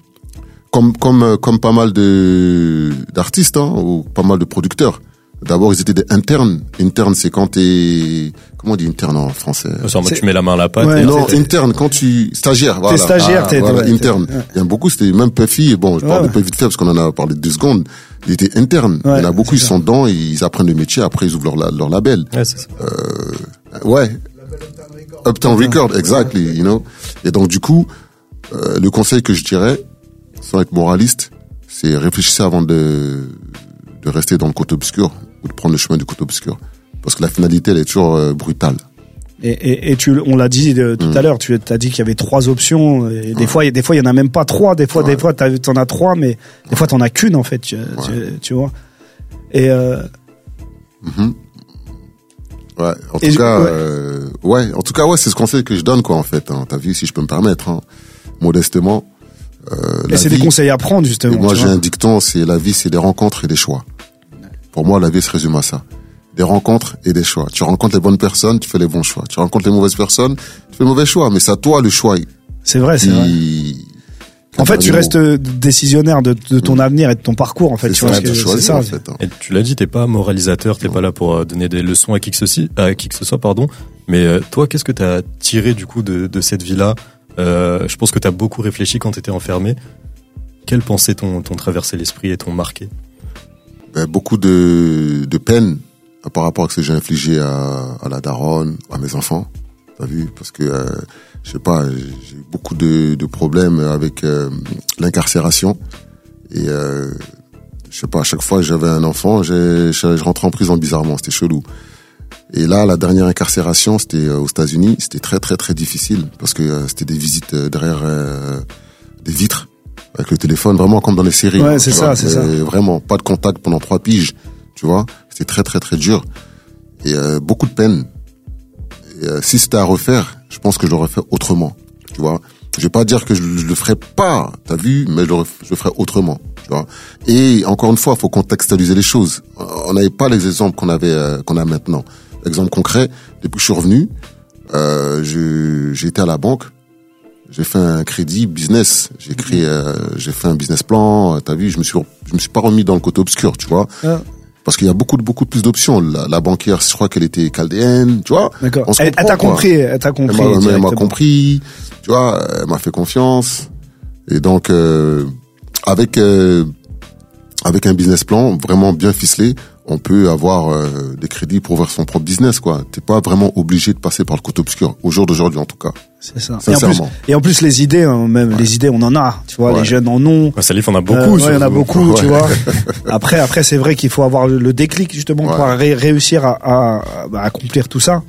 comme comme comme pas mal de d'artistes hein, ou pas mal de producteurs. D'abord, ils étaient des internes. Interne, c'est quand t'es comment on dit interne en français? C'est... Tu mets la main à la pâte. Ouais, non, interne quand tu stagiaire. Voilà. T'es stagiaire, ah, t'es voilà, ouais, interne. T'es... Ouais. Il y a beaucoup, c'était même Puffy. Bon, je parle ouais, de Puffy vite fait parce qu'on en a parlé deux secondes. Il était interne. Ouais, il y en a beaucoup, ils ça. sont dedans, ils apprennent le métier. Après, ils ouvrent leur leur label. Ouais, c'est ça. Euh, ouais. Uptown Record, exactly. You know. Et donc du coup, euh, le conseil que je dirais, sans être moraliste, c'est réfléchissez avant de de rester dans le côté obscur ou de prendre le chemin du côté obscur, parce que la finalité elle est toujours euh, brutale. Et, et, et tu, on l'a dit de, tout mmh. à l'heure, tu as dit qu'il y avait trois options. Et des mmh. fois, des fois, il y en a même pas trois. Des fois, ouais. des fois, t'as, t'en as trois, mais des fois, t'en as qu'une en fait. Tu, ouais. tu, tu vois. Et euh... mmh. ouais. En tout et cas, je, ouais. Euh, ouais. En tout cas, ouais, c'est ce conseil que je donne, quoi, en fait. Hein. T'as vu, si je peux me permettre, hein, modestement. Euh, et c'est vie, des conseils à prendre, justement. Moi, j'ai vois. un dicton, c'est la vie, c'est des rencontres et des choix. Pour moi, la vie se résume à ça. Des rencontres et des choix. Tu rencontres les bonnes personnes, tu fais les bons choix. Tu rencontres les mauvaises personnes, tu fais les mauvais choix. Mais c'est à toi le choix. C'est vrai, c'est vrai. En fait, tu restes décisionnaire de, de ton mmh. avenir et de ton parcours, en fait. C'est tu ça, vois, choisir, c'est ça. En fait, hein. Et tu l'as dit, t'es pas moralisateur, t'es non. pas là pour donner des leçons à qui que ceci, à qui que ce soit, pardon. Mais euh, toi, qu'est-ce que t'as tiré du coup de, de cette vie-là? euh, Je pense que t'as beaucoup réfléchi quand t'étais enfermé. Quelles pensées t'ont, t'ont traversé l'esprit et t'ont marqué? Ben, beaucoup de, de peine par rapport à ce que j'ai infligé à, à la daronne, à mes enfants. T'as vu? Parce que, euh, je sais pas, j'ai eu beaucoup de, de problèmes avec euh, l'incarcération. Et euh, je sais pas, à chaque fois que j'avais un enfant, j'ai, je, je rentrais en prison bizarrement. C'était chelou. Et là, la dernière incarcération, c'était aux États-Unis. C'était très, très, très difficile parce que euh, c'était des visites derrière euh, des vitres. Avec le téléphone, vraiment comme dans les séries. Ouais, c'est ça, vois, c'est ça. Vraiment, pas de contact pendant trois piges, tu vois. C'était très, très, très dur. Et euh, beaucoup de peine. Et, euh, si c'était à refaire, je pense que je l'aurais fait autrement, tu vois. Je vais pas dire que je, je le ferais pas, t'as vu, mais je le, je le ferais autrement, tu vois. Et encore une fois, il faut contextualiser les choses. On n'avait pas les exemples qu'on avait, euh, qu'on a maintenant. Exemple concret, depuis que je suis revenu, euh, je, j'ai été à la banque. J'ai fait un crédit business. J'ai créé, euh, j'ai fait un business plan. T'as vu, je me suis, je me suis pas remis dans le côté obscur, tu vois. Ah. Parce qu'il y a beaucoup de, beaucoup plus d'options. La, la banquière, je crois qu'elle était chaldéenne, tu vois. D'accord. On se elle, elle t'a compris, elle t'a compris. Elle m'a, elle m'a compris, tu vois. Elle m'a fait confiance. Et donc, euh, avec, euh, avec un business plan vraiment bien ficelé, on peut avoir euh, des crédits pour ouvrir son propre business, quoi. T'es pas vraiment obligé de passer par le côté obscur, au jour d'aujourd'hui en tout cas. C'est ça. Et en, plus, et en plus les idées, hein, même ouais. les idées, on en a. Tu vois, ouais. les jeunes en ont. Ouais, Salif, on a beaucoup. Euh, ouais, il y en a beaucoup, ouais. tu vois. Après, après, c'est vrai qu'il faut avoir le déclic justement ouais. pour ré- réussir à, à, à accomplir tout ça.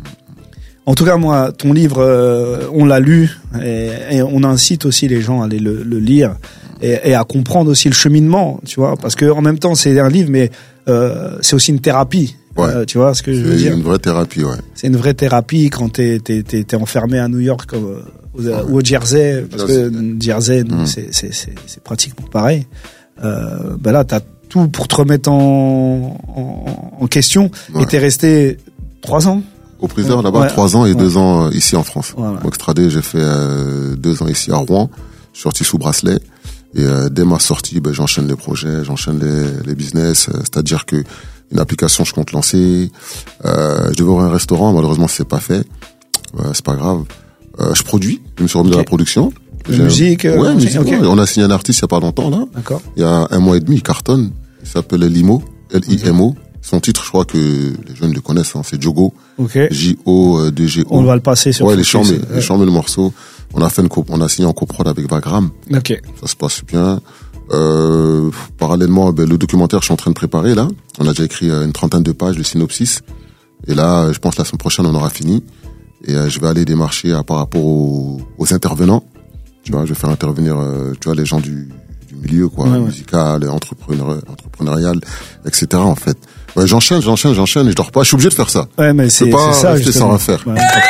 En tout cas, moi, ton livre, euh, on l'a lu et, et on incite aussi les gens à aller le, le lire et, et à comprendre aussi le cheminement, tu vois, parce que en même temps, c'est un livre, mais euh, c'est aussi une thérapie. Ouais. Euh, tu vois ce que je veux C'est dire? une vraie thérapie, ouais. C'est une vraie thérapie quand t'es, t'es, t'es, t'es enfermé à New York comme, euh, ou, ouais. ou au Jersey, parce Jersey. que Jersey, mmh. c'est, c'est, c'est, c'est pratiquement pareil. Euh, ben là, t'as tout pour te remettre en, en, en question. Ouais. Et t'es resté trois ans. Au prison, là-bas, ouais. trois ans et ouais. deux ans ici en France. Voilà. Donc, extradé, j'ai fait euh, deux ans ici à Rouen. Je suis sorti sous bracelet. Et euh, dès ma sortie, ben, j'enchaîne les projets, j'enchaîne les, les business. Euh, c'est-à-dire que une application, je compte lancer. Euh, je devais ouvrir un restaurant, malheureusement, c'est pas fait. Euh, c'est pas grave. Euh, je produis. Je me suis remis okay. dans la production. De musique. Euh, ouais, euh, musique. Okay. Ouais. On a signé un artiste il y a pas longtemps là. D'accord. Il y a un mois et demi, il cartonne. Il s'appelle Limo, L I M O. Son titre, je crois que les jeunes le connaissent, hein, c'est Jogo. Okay. J O D G O. On va le passer sur. Ouais, les chambres, ouais. les chambres, le morceau. On a fait une co- on a signé en coprod avec Vagram. Ok. Ça se passe bien. Euh, parallèlement, ben, le documentaire, je suis en train de préparer là. On a déjà écrit une trentaine de pages, le synopsis. Et là, je pense la semaine prochaine, on aura fini. Et euh, je vais aller démarcher à, par rapport aux, aux intervenants. Tu vois, je vais faire intervenir, euh, tu vois, les gens du, du milieu, quoi, ouais, musical, ouais. entrepreneur, entrepreneurial, et cetera. En fait, ouais, j'enchaîne, j'enchaîne, j'enchaîne, et je dors pas. Je suis obligé de faire ça. Ouais, mais c'est, je peux pas c'est ça, rester sans rien faire. Ouais.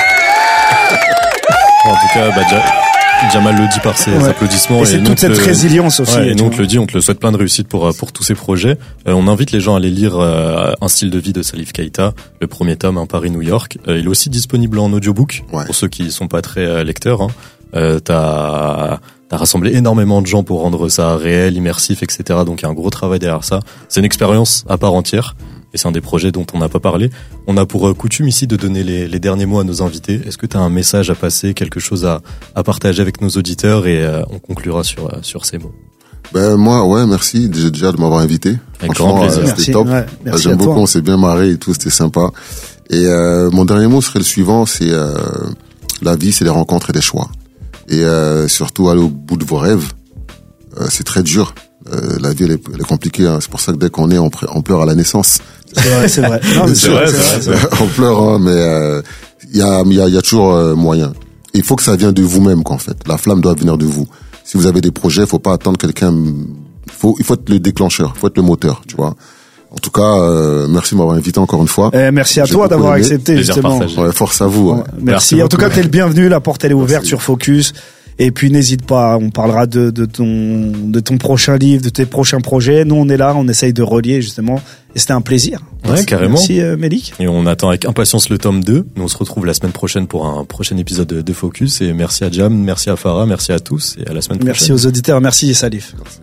En tout cas, bah, déjà. Jamal le dit par ses ouais. applaudissements. Et c'est et toute cette le... résilience aussi. Ouais, et nous on te le dit, on te le souhaite plein de réussite pour pour tous ces projets. Euh, on invite les gens à aller lire euh, Un style de vie de Salif Keita, le premier tome, un Paris-New York. Euh, il est aussi disponible en audiobook ouais. pour ceux qui sont pas très euh, lecteurs. Hein. Euh, t'as t'as rassemblé énormément de gens pour rendre ça réel, immersif, et cetera. Donc il y a un gros travail derrière ça. C'est une expérience à part entière. Et c'est un des projets dont on n'a pas parlé. On a pour coutume ici de donner les, les derniers mots à nos invités. Est-ce que tu as un message à passer, quelque chose à, à partager avec nos auditeurs et euh, on conclura sur, sur ces mots. Ben moi, ouais, merci déjà, déjà de m'avoir invité. Avec grand plaisir. Euh, c'était merci, top. Ouais, merci J'aime beaucoup, on s'est bien marré et tout, c'était sympa. Et euh, mon dernier mot serait le suivant, c'est euh, la vie, c'est des rencontres et des choix. Et euh, surtout aller au bout de vos rêves. Euh, c'est très dur. Euh, la vie elle est, elle est compliquée, hein. C'est pour ça que dès qu'on est, on, on pleure à la naissance. C'est vrai, c'est vrai. Non, mais c'est, c'est, vrai, c'est, vrai, c'est vrai. On pleure, hein, mais il euh, y a, il y a, il y a toujours euh, moyen. Il faut que ça vienne de vous-même, quoi, en fait. La flamme doit venir de vous. Si vous avez des projets, il faut pas attendre quelqu'un. Faut, il faut être le déclencheur, il faut être le moteur, tu vois. En tout cas, euh, merci de m'avoir invité encore une fois. Eh, merci à J'ai toi d'avoir aimé. accepté, justement. Ouais, force à vous. Ouais. Merci. merci en tout cas, t'es le bienvenu. La porte elle est ouverte merci. Sur Focus. Et puis n'hésite pas, on parlera de, de ton de ton prochain livre, de tes prochains projets. Nous on est là, on essaye de relier justement. Et c'était un plaisir. Ouais, merci, carrément. Merci euh, Mélik. Et on attend avec impatience le tome deux. Nous on se retrouve la semaine prochaine pour un prochain épisode de, de Focus. Et merci à Jam, merci à Farah, merci à tous et à la semaine prochaine. Merci aux auditeurs, merci Salif. Merci.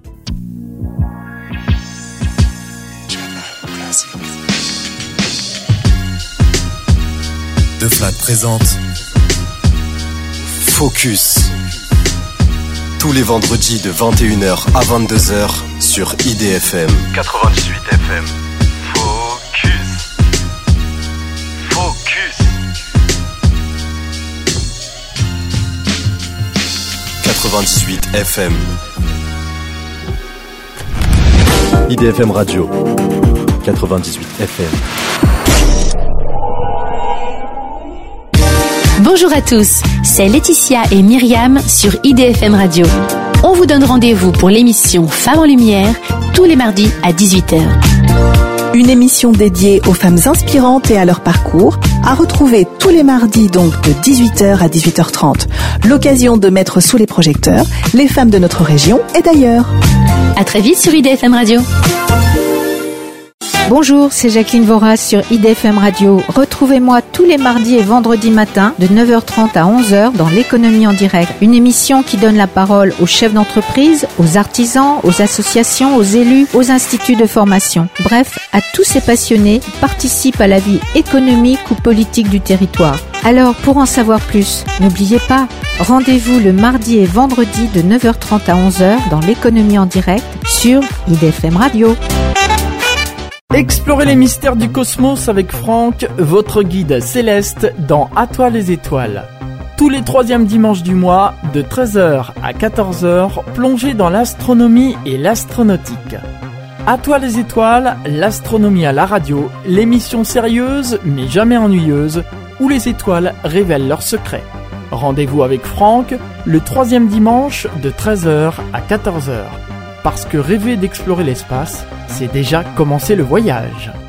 De Flat présente Focus. Tous les vendredis de vingt et une heures à vingt-deux heures sur I D F M. quatre-vingt-dix-huit F M. Focus. Focus. quatre-vingt-dix-huit F M. I D F M Radio. quatre-vingt-dix-huit F M. Bonjour à tous, c'est Laetitia et Myriam sur I D F M Radio. On vous donne rendez-vous pour l'émission Femmes en Lumière tous les mardis à dix-huit heures. Une émission dédiée aux femmes inspirantes et à leur parcours, à retrouver tous les mardis donc de dix-huit heures à dix-huit heures trente. L'occasion de mettre sous les projecteurs les femmes de notre région et d'ailleurs. À très vite sur I D F M Radio. Bonjour, c'est Jacqueline Voras sur I D F M Radio. Retrouvez-moi tous les mardis et vendredis matins de neuf heures trente à onze heures dans l'économie en direct. Une émission qui donne la parole aux chefs d'entreprise, aux artisans, aux associations, aux élus, aux instituts de formation. Bref, à tous ces passionnés qui participent à la vie économique ou politique du territoire. Alors, pour en savoir plus, n'oubliez pas, rendez-vous le mardi et vendredi de neuf heures trente à onze heures dans l'économie en direct sur I D F M Radio. Explorez les mystères du cosmos avec Franck, votre guide céleste dans À toi les étoiles. Tous les troisièmes dimanches du mois, de treize heures à quatorze heures, plongez dans l'astronomie et l'astronautique. À toi les étoiles, l'astronomie à la radio, l'émission sérieuse mais jamais ennuyeuse, où les étoiles révèlent leurs secrets. Rendez-vous avec Franck, le troisième dimanche de treize heures à quatorze heures. Parce que rêver d'explorer l'espace, c'est déjà commencer le voyage.